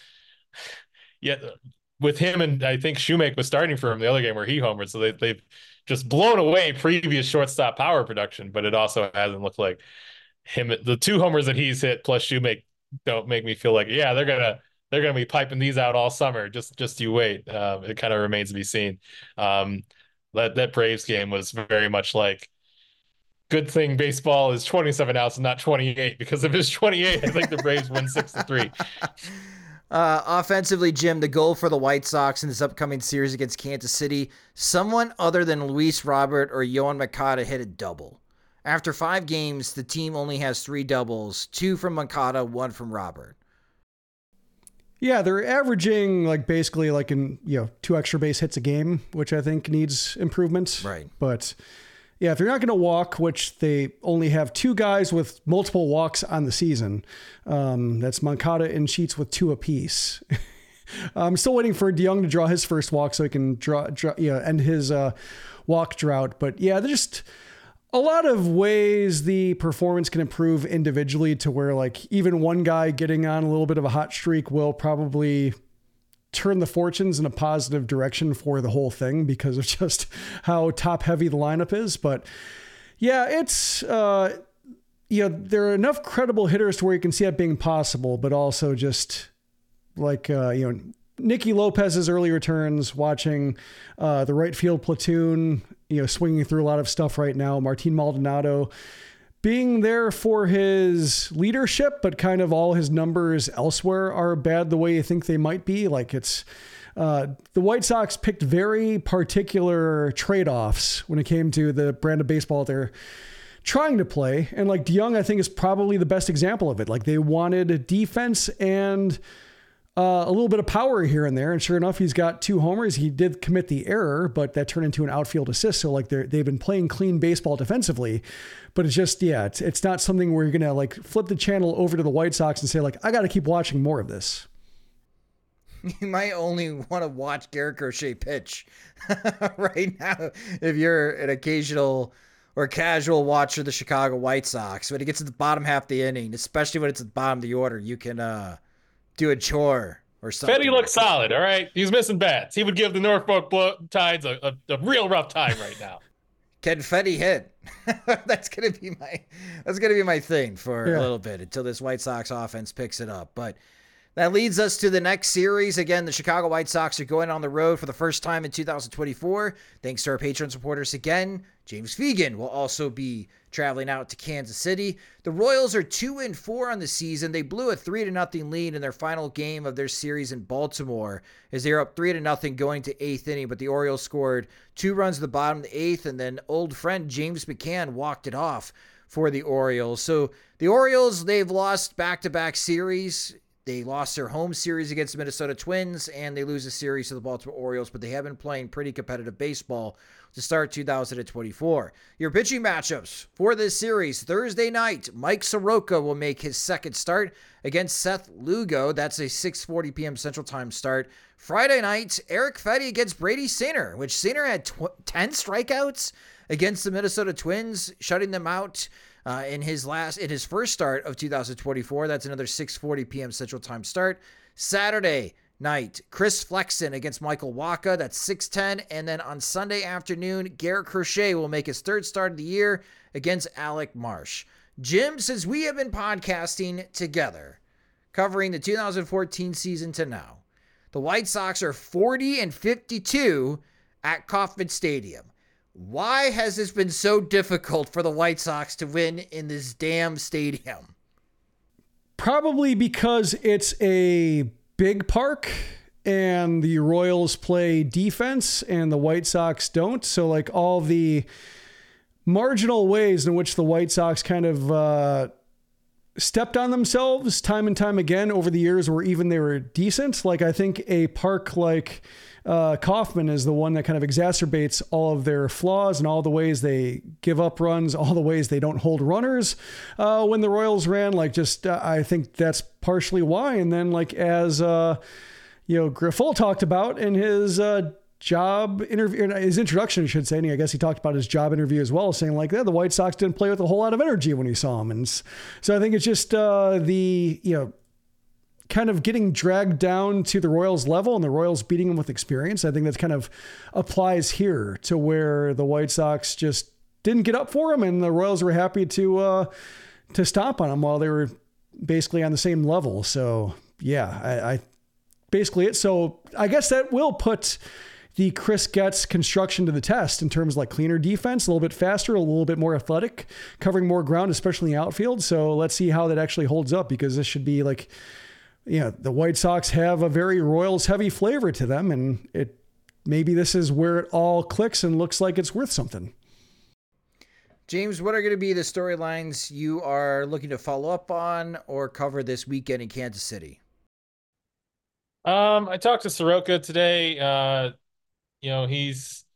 yeah, with him and I think Shoemake was starting for him the other game where he homered, so they they've just blown away previous shortstop power production, but it also hasn't looked like him. The two homers that he's hit plus Shoemake don't make me feel like yeah they're gonna. They're going to be piping these out all summer. Just, just you wait. Um, it kind of remains to be seen. Um, that that Braves game was very much like, good thing baseball is twenty-seven outs and not twenty-eight, because if it's twenty-eight, I think the Braves win six to three. Uh, offensively, Jim, the goal for the White Sox in this upcoming series against Kansas City, someone other than Luis Robert or Yoan Moncada hit a double. After five games, the team only has three doubles, two from Moncada, one from Robert. Yeah, they're averaging like basically like in, you know, two extra base hits a game, which I think needs improvement. Right. But yeah, if you're not going to walk, which they only have two guys with multiple walks on the season, um, that's Moncada and Sheets with two apiece. I'm still waiting for DeJong to draw his first walk so he can draw, draw yeah, end his uh, walk drought. But yeah, they're just a lot of ways the performance can improve individually to where like even one guy getting on a little bit of a hot streak will probably turn the fortunes in a positive direction for the whole thing because of just how top heavy the lineup is. But yeah, it's, uh, you know, there are enough credible hitters to where you can see that being possible, but also just like, uh, you know, Nicky Lopez's early returns, watching uh, the right field platoon, you know, swinging through a lot of stuff right now. Martin Maldonado being there for his leadership, but kind of all his numbers elsewhere are bad the way you think they might be. Like it's uh, the White Sox picked very particular trade-offs when it came to the brand of baseball they're trying to play. And like DeJong, I think is probably the best example of it. Like they wanted defense and uh, a little bit of power here and there. And sure enough, he's got two homers. He did commit the error, but that turned into an outfield assist. So like they're, they've been playing clean baseball defensively, but it's just, yeah, it's, it's not something where you're going to like flip the channel over to the White Sox and say like, I got to keep watching more of this. You might only want to watch Garrett Crochet pitch right now if you're an occasional or casual watcher of the Chicago White Sox. When it gets to the bottom half of the inning, especially when it's at the bottom of the order, you can uh, do a chore or something. Fetty looks solid, all right? He's missing bats. He would give the Norfolk Blo- Tides a, a, a real rough time right now. Can Fetty hit? that's gonna be my that's gonna be my thing for yeah. a little bit until this White Sox offense picks it up. But that leads us to the next series. Again, the Chicago White Sox are going on the road for the first time in two thousand twenty-four. Thanks to our Patreon supporters again. James Fegan will also be traveling out to Kansas City. The Royals are two and four on the season. They blew a three to nothing lead in their final game of their series in Baltimore as they were up three to nothing going to eighth inning. But the Orioles scored two runs at the bottom of the eighth, and then old friend James McCann walked it off for the Orioles. So the Orioles, they've lost back-to-back series. They lost their home series against the Minnesota Twins, and they lose a series to the Baltimore Orioles, but they have been playing pretty competitive baseball to start two thousand twenty-four. Your pitching matchups for this series: Thursday night, Mike Soroka will make his second start against Seth Lugo. That's a six forty p.m. Central Time start. Friday night, Erick Fedde against Brady Singer, which Singer had tw- ten strikeouts against the Minnesota Twins, shutting them out Uh, in his last, in his first start of two thousand twenty-four. That's another six forty p.m. Central Time start. Saturday night, Chris Flexen against Michael Wacha. That's six ten. And then on Sunday afternoon, Garrett Crochet will make his third start of the year against Alec Marsh. Jim, since we have been podcasting together, covering the two thousand fourteen season to now, the White Sox are forty and fifty-two at Kauffman Stadium. Why has this been so difficult for the White Sox to win in this damn stadium? Probably because it's a big park and the Royals play defense and the White Sox don't. So like all the marginal ways in which the White Sox kind of uh, stepped on themselves time and time again over the years where even they were decent. Like I think a park like Uh, Kauffman is the one that kind of exacerbates all of their flaws and all the ways they give up runs, all the ways they don't hold runners. Uh, when the Royals ran, like just, uh, I think that's partially why. And then like, as, uh, you know, Grifol talked about in his, uh, job interview, his introduction, I should say. And I guess he talked about his job interview as well, saying like, yeah, the White Sox didn't play with a whole lot of energy when he saw him. And so I think it's just, uh, the, you know, kind of getting dragged down to the Royals level and the Royals beating them with experience. I think that kind of applies here to where the White Sox just didn't get up for them and the Royals were happy to, uh, to stop on them while they were basically on the same level. So yeah, I, I basically it. So I guess that will put the Chris Getz construction to the test in terms of like cleaner defense, a little bit faster, a little bit more athletic, covering more ground, especially in the outfield. So let's see how that actually holds up, because this should be like, you know, the White Sox have a very Royals heavy flavor to them, and it maybe this is where it all clicks and looks like it's worth something. James, what are going to be the storylines you are looking to follow up on or cover this weekend in Kansas City? Um, I talked to Soroka today. Uh, you know, he's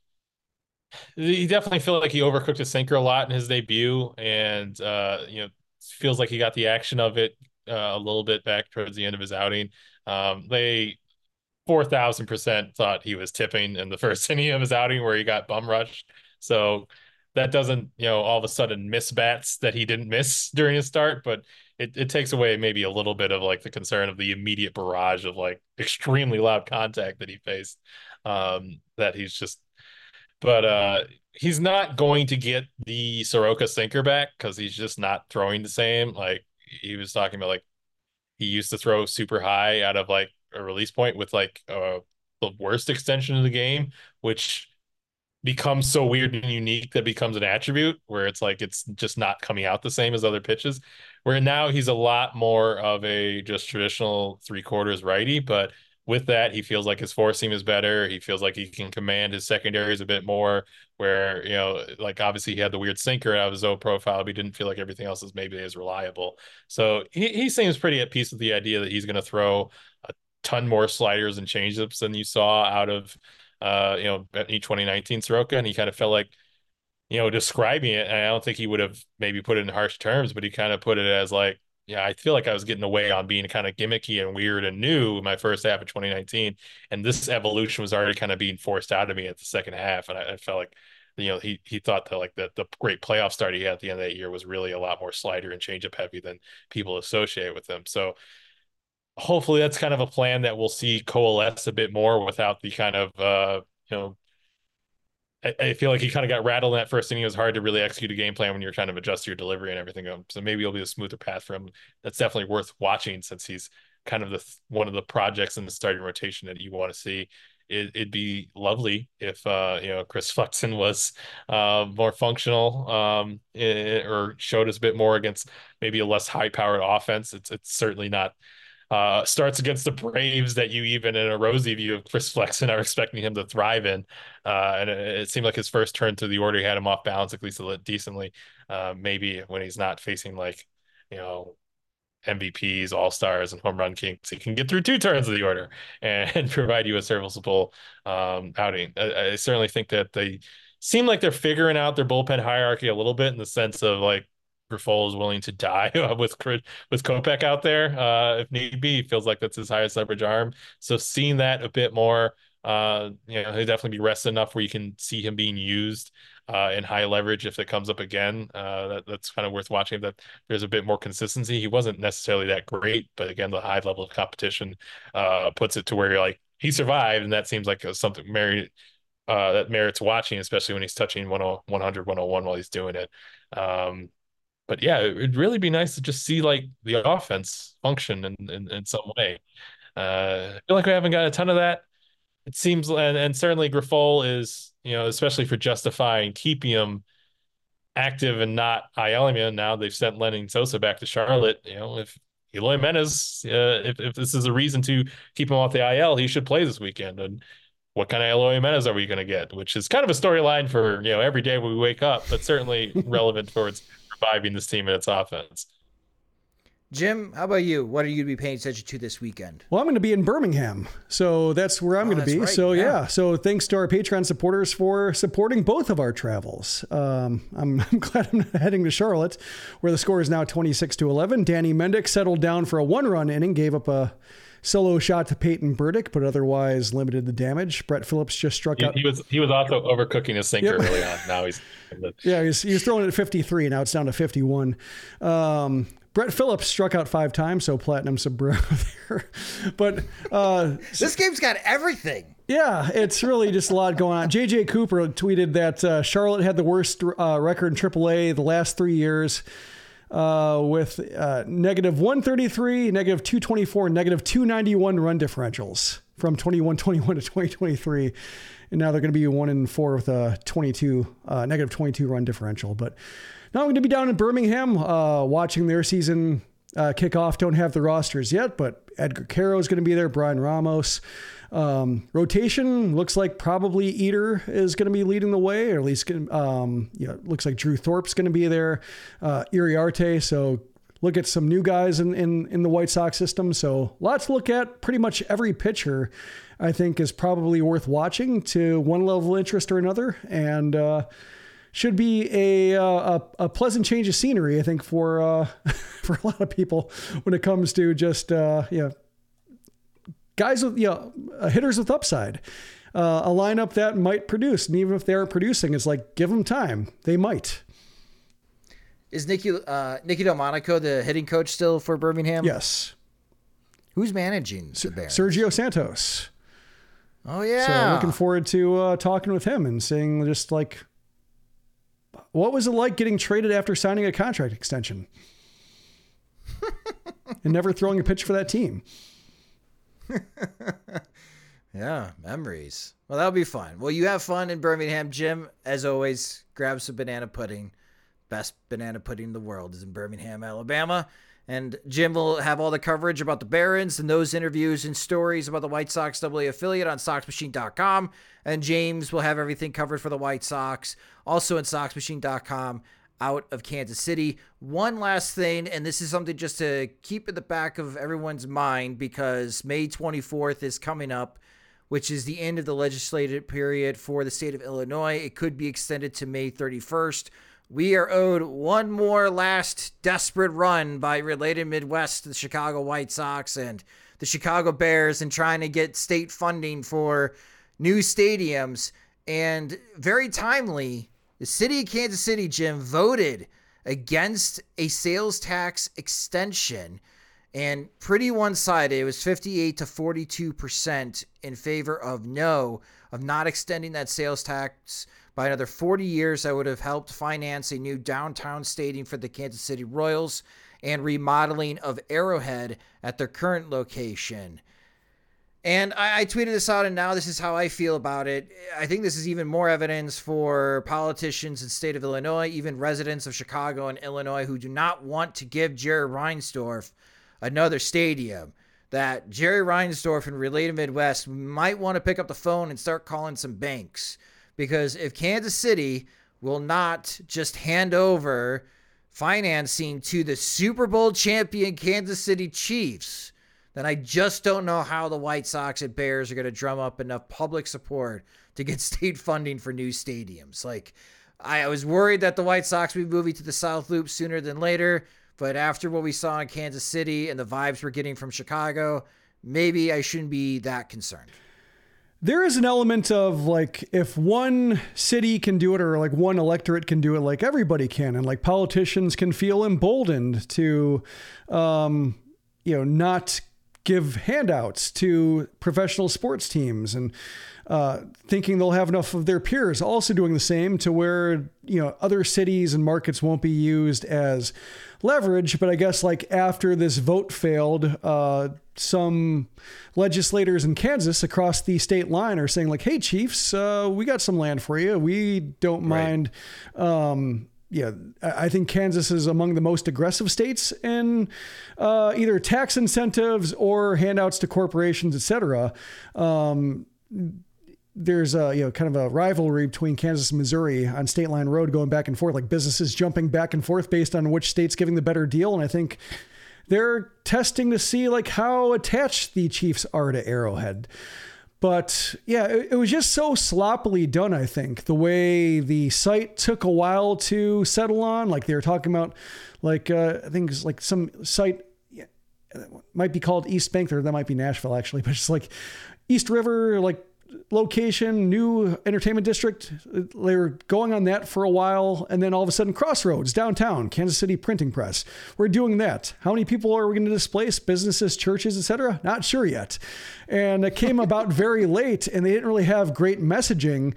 he definitely felt like he overcooked his sinker a lot in his debut, and uh, you know, feels like he got the action of it Uh, a little bit back towards the end of his outing. Um, they four thousand percent thought he was tipping in the first inning of his outing where he got bum rushed. So that doesn't, you know, all of a sudden miss bats that he didn't miss during his start, but it, it takes away maybe a little bit of like the concern of the immediate barrage of like extremely loud contact that he faced. Um, that he's just, but uh, he's not going to get the Soroka sinker back because he's just not throwing the same. Like, he was talking about like he used to throw super high out of like a release point with like uh the worst extension of the game, which becomes so weird and unique that becomes an attribute where it's like it's just not coming out the same as other pitches, where now he's a lot more of a just traditional three quarters righty. But with that, he feels like his four seam is better. He feels like he can command his secondaries a bit more, where, you know, like obviously he had the weird sinker out of his own profile, but he didn't feel like everything else is maybe as reliable. So he, he seems pretty at peace with the idea that he's going to throw a ton more sliders and changeups than you saw out of, uh, you know, twenty nineteen Soroka. And he kind of felt like, you know, describing it, and I don't think he would have maybe put it in harsh terms, but he kind of put it as like, yeah, I feel like I was getting away on being kind of gimmicky and weird and new in my first half of twenty nineteen. And this evolution was already kind of being forced out of me at the second half. And I, I felt like, you know, he he thought that like the, the great playoff start he had at the end of that year was really a lot more slider and changeup heavy than people associate with him. So hopefully that's kind of a plan that we'll see coalesce a bit more without the kind of, uh, you know, I, I feel like he kind of got rattled in that first inning. It was hard to really execute a game plan when you're trying to adjust your delivery and everything. So maybe it'll be a smoother path for him. That's definitely worth watching, since he's kind of the one of the projects in the starting rotation that you want to see. It, it'd be lovely if uh, you know, Chris Flexen was uh, more functional, um, it, or showed us a bit more against maybe a less high-powered offense. It's it's certainly not uh, starts against the Braves that you even in a rosy view of Chris Flexen are expecting him to thrive in. Uh, and it, it seemed like his first turn through the order, he had him off balance at least a little decently. Uh, maybe when he's not facing like, you know, M V Ps, all-stars, and home run kings, he can get through two turns of the order and, and provide you a serviceable um, outing. I, I certainly think that they seem like they're figuring out their bullpen hierarchy a little bit, in the sense of like, Grifol is willing to die with with Kopech out there uh, if need be. He feels like that's his highest leverage arm. So seeing that a bit more, uh, you know, he'll definitely be rested enough where you can see him being used uh, in high leverage if it comes up again. Uh, that, that's kind of worth watching. That there's a bit more consistency. He wasn't necessarily that great, but again, the high level of competition uh, puts it to where you're like, he survived, and that seems like something merit, uh, that merits watching, especially when he's touching one hundred, one oh one while he's doing it. Um, But yeah, it'd really be nice to just see like the offense function in, in, in some way. Uh, I feel like we haven't got a ton of that. It seems, and, and certainly Grifol is, you know, especially for justifying keeping him active and not ILing him. Now they've sent Lenny Sosa back to Charlotte. You know, if Eloy Jimenez, uh, if, if this is a reason to keep him off the I L, he should play this weekend. And what kind of Eloy Jimenez are we going to get? Which is kind of a storyline for, you know, every day we wake up, but certainly relevant towards reviving this team and its offense. Jim, how about you? What are you going to be paying attention to this weekend? Well, I'm going to be in Birmingham, so that's where I'm oh, going to be. Right. So yeah. yeah, so thanks to our Patreon supporters for supporting both of our travels. Um, I'm, I'm glad I'm not heading to Charlotte, where the score is now twenty-six to eleven. Danny Mendick settled down for a one-run inning, gave up a solo shot to Peyton Burdick, but otherwise limited the damage. Brett Phillips just struck he, out. He was he was also overcooking his sinker yep. early on. Now he's yeah, he's he's throwing it at fifty-three. Now it's down to fifty-one. Um, Brett Phillips struck out five times, so platinum sombrero there. But uh, this game's got everything. Yeah, it's really just a lot going on. J J Cooper tweeted that uh, Charlotte had the worst uh, record in triple A the last three years. Uh, with uh, negative one thirty-three, negative two twenty-four, negative two ninety-one run differentials from twenty-one twenty-one to twenty twenty-three. And now they're going to be one and four with a twenty-two, uh, negative twenty-two run differential. But now I'm going to be down in Birmingham uh, watching their season uh, kickoff. Don't have the rosters yet, but Edgar Caro is going to be there, Brian Ramos. Um, rotation looks like probably Eater is going to be leading the way, or at least, um, you know, looks like Drew Thorpe's going to be there, uh, Iriarte. So look at some new guys in, in, in the White Sox system. So lots to look at. Pretty much every pitcher I think is probably worth watching to one level of interest or another. And, uh, should be a, a, a pleasant change of scenery, I think, for, uh, for a lot of people when it comes to just, uh, you know, guys with, you know, uh, hitters with upside, uh, a lineup that might produce. And even if they aren't producing, it's like, give them time. They might. Is Nicky, uh, Nicky Delmonico the hitting coach still for Birmingham? Yes. Who's managing the Barons? Sergio Santos. Oh, yeah. So looking forward to uh, talking with him and seeing just like, what was it like getting traded after signing a contract extension and never throwing a pitch for that team? Yeah, memories. Well, that'll be fun. Well, you have fun in Birmingham, Jim. As always, grab some banana pudding. Best banana pudding in the world is in Birmingham, Alabama. And Jim will have all the coverage about the Barons and those interviews and stories about the White Sox double A affiliate on Sox Machine dot com. And James will have everything covered for the White Sox, also at Sox Machine dot com. out of Kansas City. One last thing, and this is something just to keep in the back of everyone's mind, because May twenty-fourth is coming up, which is the end of the legislative period for the state of Illinois. It could be extended to May thirty-first. We are owed one more last desperate run by Related Midwest, the Chicago White Sox, and the Chicago Bears, and trying to get state funding for new stadiums. And very timely, the city of Kansas City, Jim, voted against a sales tax extension, and pretty one-sided. It was fifty-eight to forty-two percent in favor of no, of not extending that sales tax by another forty years. That would have helped finance a new downtown stadium for the Kansas City Royals and remodeling of Arrowhead at their current location. And I, I tweeted this out, and now this is how I feel about it. I think this is even more evidence for politicians in the state of Illinois, even residents of Chicago and Illinois, who do not want to give Jerry Reinsdorf another stadium, that Jerry Reinsdorf and Related Midwest might want to pick up the phone and start calling some banks. Because if Kansas City will not just hand over financing to the Super Bowl champion Kansas City Chiefs, then I just don't know how the White Sox and Bears are going to drum up enough public support to get state funding for new stadiums. Like, I was worried that the White Sox would be moving to the South Loop sooner than later, but after what we saw in Kansas City and the vibes we're getting from Chicago, maybe I shouldn't be that concerned. There is an element of, like, if one city can do it, or like one electorate can do it, like everybody can. And like politicians can feel emboldened to, um, you know, not give handouts to professional sports teams, and uh, thinking they'll have enough of their peers also doing the same, to where, you know, other cities and markets won't be used as leverage. But I guess, like, after this vote failed, uh, some legislators in Kansas across the state line are saying, like, hey, Chiefs, uh, we got some land for you. We don't mind. Right. Um, Yeah, I think Kansas is among the most aggressive states in uh, either tax incentives or handouts to corporations, et cetera. Um, there's a, you know, kind of a rivalry between Kansas and Missouri on State Line Road, going back and forth, like businesses jumping back and forth based on which state's giving the better deal. And I think they're testing to see, like, how attached the Chiefs are to Arrowhead. But yeah, it, it was just so sloppily done, I think. The way the site took a while to settle on, like they were talking about, like, uh, I think it's like some site, yeah, might be called East Bank, or that might be Nashville actually, but it's like East River, like, location, new entertainment district. They were going on that for a while. And then all of a sudden, Crossroads, downtown, Kansas City Printing Press. We're doing that. How many people are we going to displace? Businesses, churches, et cetera? Not sure yet. And it came about very late, and they didn't really have great messaging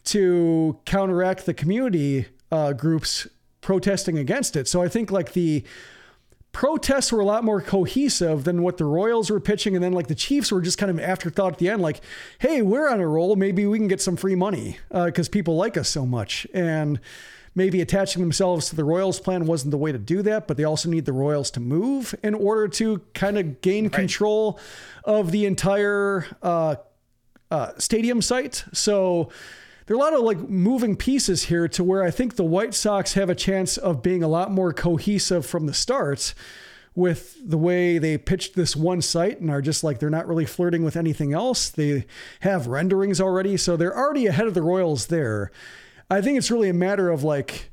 to counteract the community uh, groups protesting against it. So I think, like, the protests were a lot more cohesive than what the Royals were pitching. And then, like, the Chiefs were just kind of afterthought at the end, like, hey, we're on a roll. Maybe we can get some free money because uh, people like us so much. And maybe attaching themselves to the Royals plan wasn't the way to do that, but they also need the Royals to move in order to kind of gain right. control of the entire uh, uh, stadium site. So there are a lot of, like, moving pieces here, to where I think the White Sox have a chance of being a lot more cohesive from the start with the way they pitched this one site, and are just like, they're not really flirting with anything else. They have renderings already, so they're already ahead of the Royals there. I think it's really a matter of, like,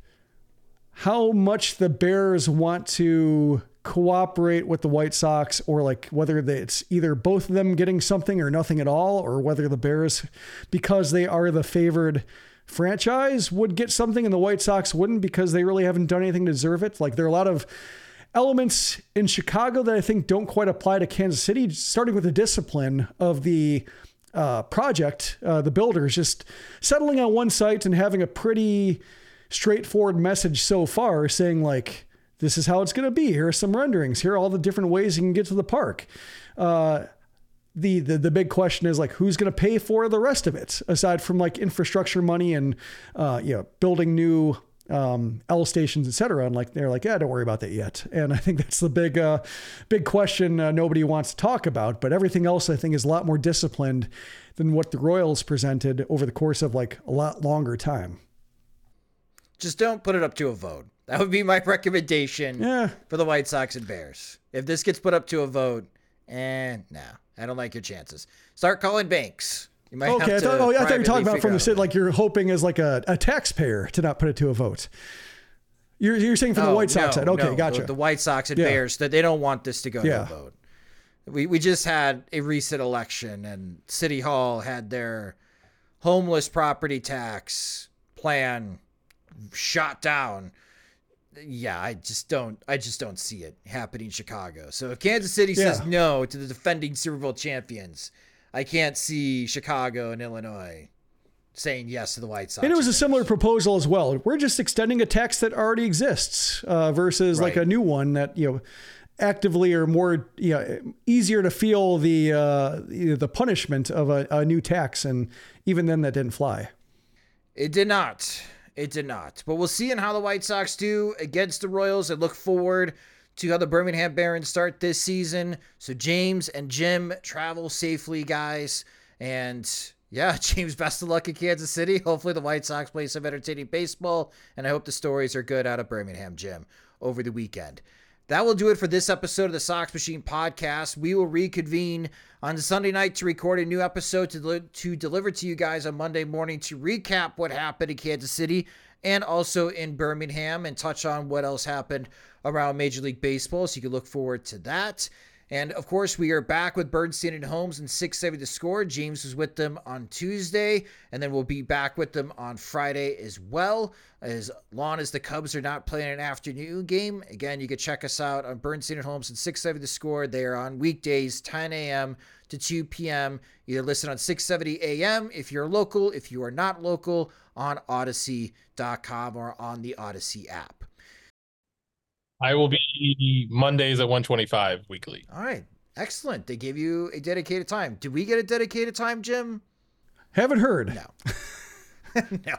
how much the Bears want to cooperate with the White Sox, or, like, whether it's either both of them getting something or nothing at all, or whether the Bears, because they are the favored franchise, would get something and the White Sox wouldn't, because they really haven't done anything to deserve it. Like, there are a lot of elements in Chicago that I think don't quite apply to Kansas City, starting with the discipline of the uh, project, uh, the builders just settling on one site and having a pretty straightforward message so far, saying, like, this is how it's going to be. Here are some renderings. Here are all the different ways you can get to the park. Uh, the, the the big question is, like, who's going to pay for the rest of it, aside from, like, infrastructure money and uh, you know, building new um, L stations, et cetera. And, like, they're like, yeah, don't worry about that yet. And I think that's the big uh, big question uh, nobody wants to talk about. But everything else, I think, is a lot more disciplined than what the Royals presented over the course of, like, a lot longer time. Just don't put it up to a vote. That would be my recommendation yeah. for the White Sox and Bears. If this gets put up to a vote, and eh, no, I don't like your chances. Start calling banks. You might okay, have I thought, to oh, I thought you were talking about from the sit, like you're hoping as like a, a taxpayer to not put it to a vote. You're you're saying from oh, the White Sox no, side. Okay, no. gotcha. The, the White Sox and yeah. Bears, that they don't want this to go yeah. to a vote. We we just had a recent election, and City Hall had their homeless property tax plan shot down. Yeah, I just don't I just don't see it happening in Chicago. So if Kansas City yeah. says no to the defending Super Bowl champions, I can't see Chicago and Illinois saying yes to the White Sox. And it was a similar proposal as well. We're just extending a tax that already exists uh, versus right. like a new one that, you know, actively or more, you know, easier to feel the uh, the punishment of a, a new tax. And even then that didn't fly. It did not. It did not. But we'll see in how the White Sox do against the Royals. I look forward to how the Birmingham Barons start this season. So James and Jim, travel safely, guys. And yeah, James, best of luck in Kansas City. Hopefully the White Sox play some entertaining baseball. And I hope the stories are good out of Birmingham, Jim, over the weekend. That will do it for this episode of the Sox Machine podcast. We will reconvene on Sunday night to record a new episode to, del- to deliver to you guys on Monday morning to recap what happened in Kansas City and also in Birmingham and touch on what else happened around Major League Baseball. So you can look forward to that. And of course, we are back with Bernstein and Holmes and six seventy The Score. James was with them on Tuesday, and then we'll be back with them on Friday as well. As long as the Cubs are not playing an afternoon game, again, you can check us out on Bernstein and Holmes and six seventy The Score. They are on weekdays, ten a.m. to two p.m. Either listen on six seventy a.m. if you're local, if you are not local, on Odyssey dot com or on the Odyssey app. I will be Mondays at one twenty-five weekly. All right. Excellent. They gave you a dedicated time. Did we get a dedicated time, Jim? Haven't heard. No. no.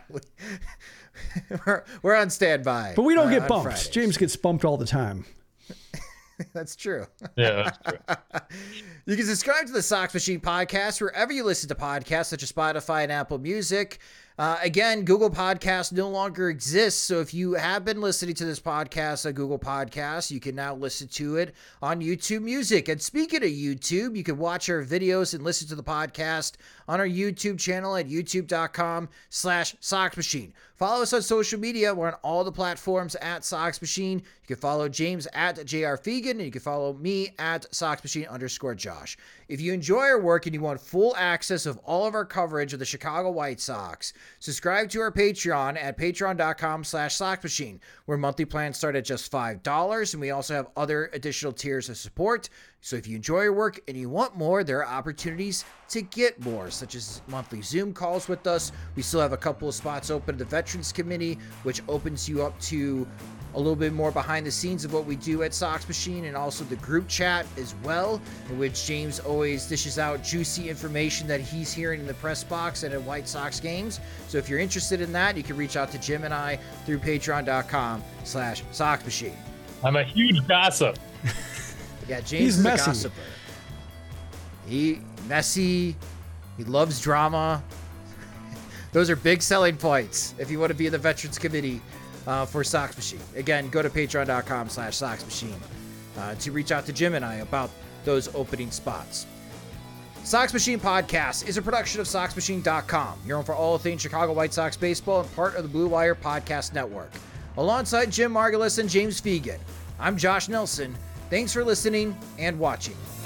we're, we're on standby. But we don't uh, get bumped. James gets bumped all the time. That's true. Yeah, that's true. You can subscribe to the Sox Machine podcast wherever you listen to podcasts, such as Spotify and Apple Music. Uh, again, Google Podcasts no longer exists, so if you have been listening to this podcast on Google Podcasts, you can now listen to it on YouTube Music. And speaking of YouTube, you can watch our videos and listen to the podcast on our YouTube channel at youtube.com slash Sox Machine. Follow us on social media. We're on all the platforms at Sox Machine. You can follow James at J R Fegan, and you can follow me at Sox Machine underscore Josh. If you enjoy our work and you want full access of all of our coverage of the Chicago White Sox, subscribe to our Patreon at patreon.com slash Sox Machine, where monthly plans start at just five dollars, and we also have other additional tiers of support. So if you enjoy your work and you want more, there are opportunities to get more, such as monthly Zoom calls with us. We still have a couple of spots open at the Veterans Committee, which opens you up to a little bit more behind the scenes of what we do at Sox Machine, and also the group chat as well, in which James always dishes out juicy information that he's hearing in the press box and at White Sox games. So if you're interested in that, you can reach out to Jim and I through patreon.com slash Sox Machine. I'm a huge gossip. Yeah, James He's is messy. a gossiper. He messy. He loves drama. Those are big selling points if you want to be in the Veterans Committee uh, for Sox Machine. Again, go to patreon.com slash Sox Machine uh, to reach out to Jim and I about those opening spots. Sox Machine Podcast is a production of Sox Machine dot com. You're on for all things Chicago White Sox baseball and part of the Blue Wire Podcast Network. Alongside Jim Margulis and James Fegan, I'm Josh Nelson. Thanks for listening and watching.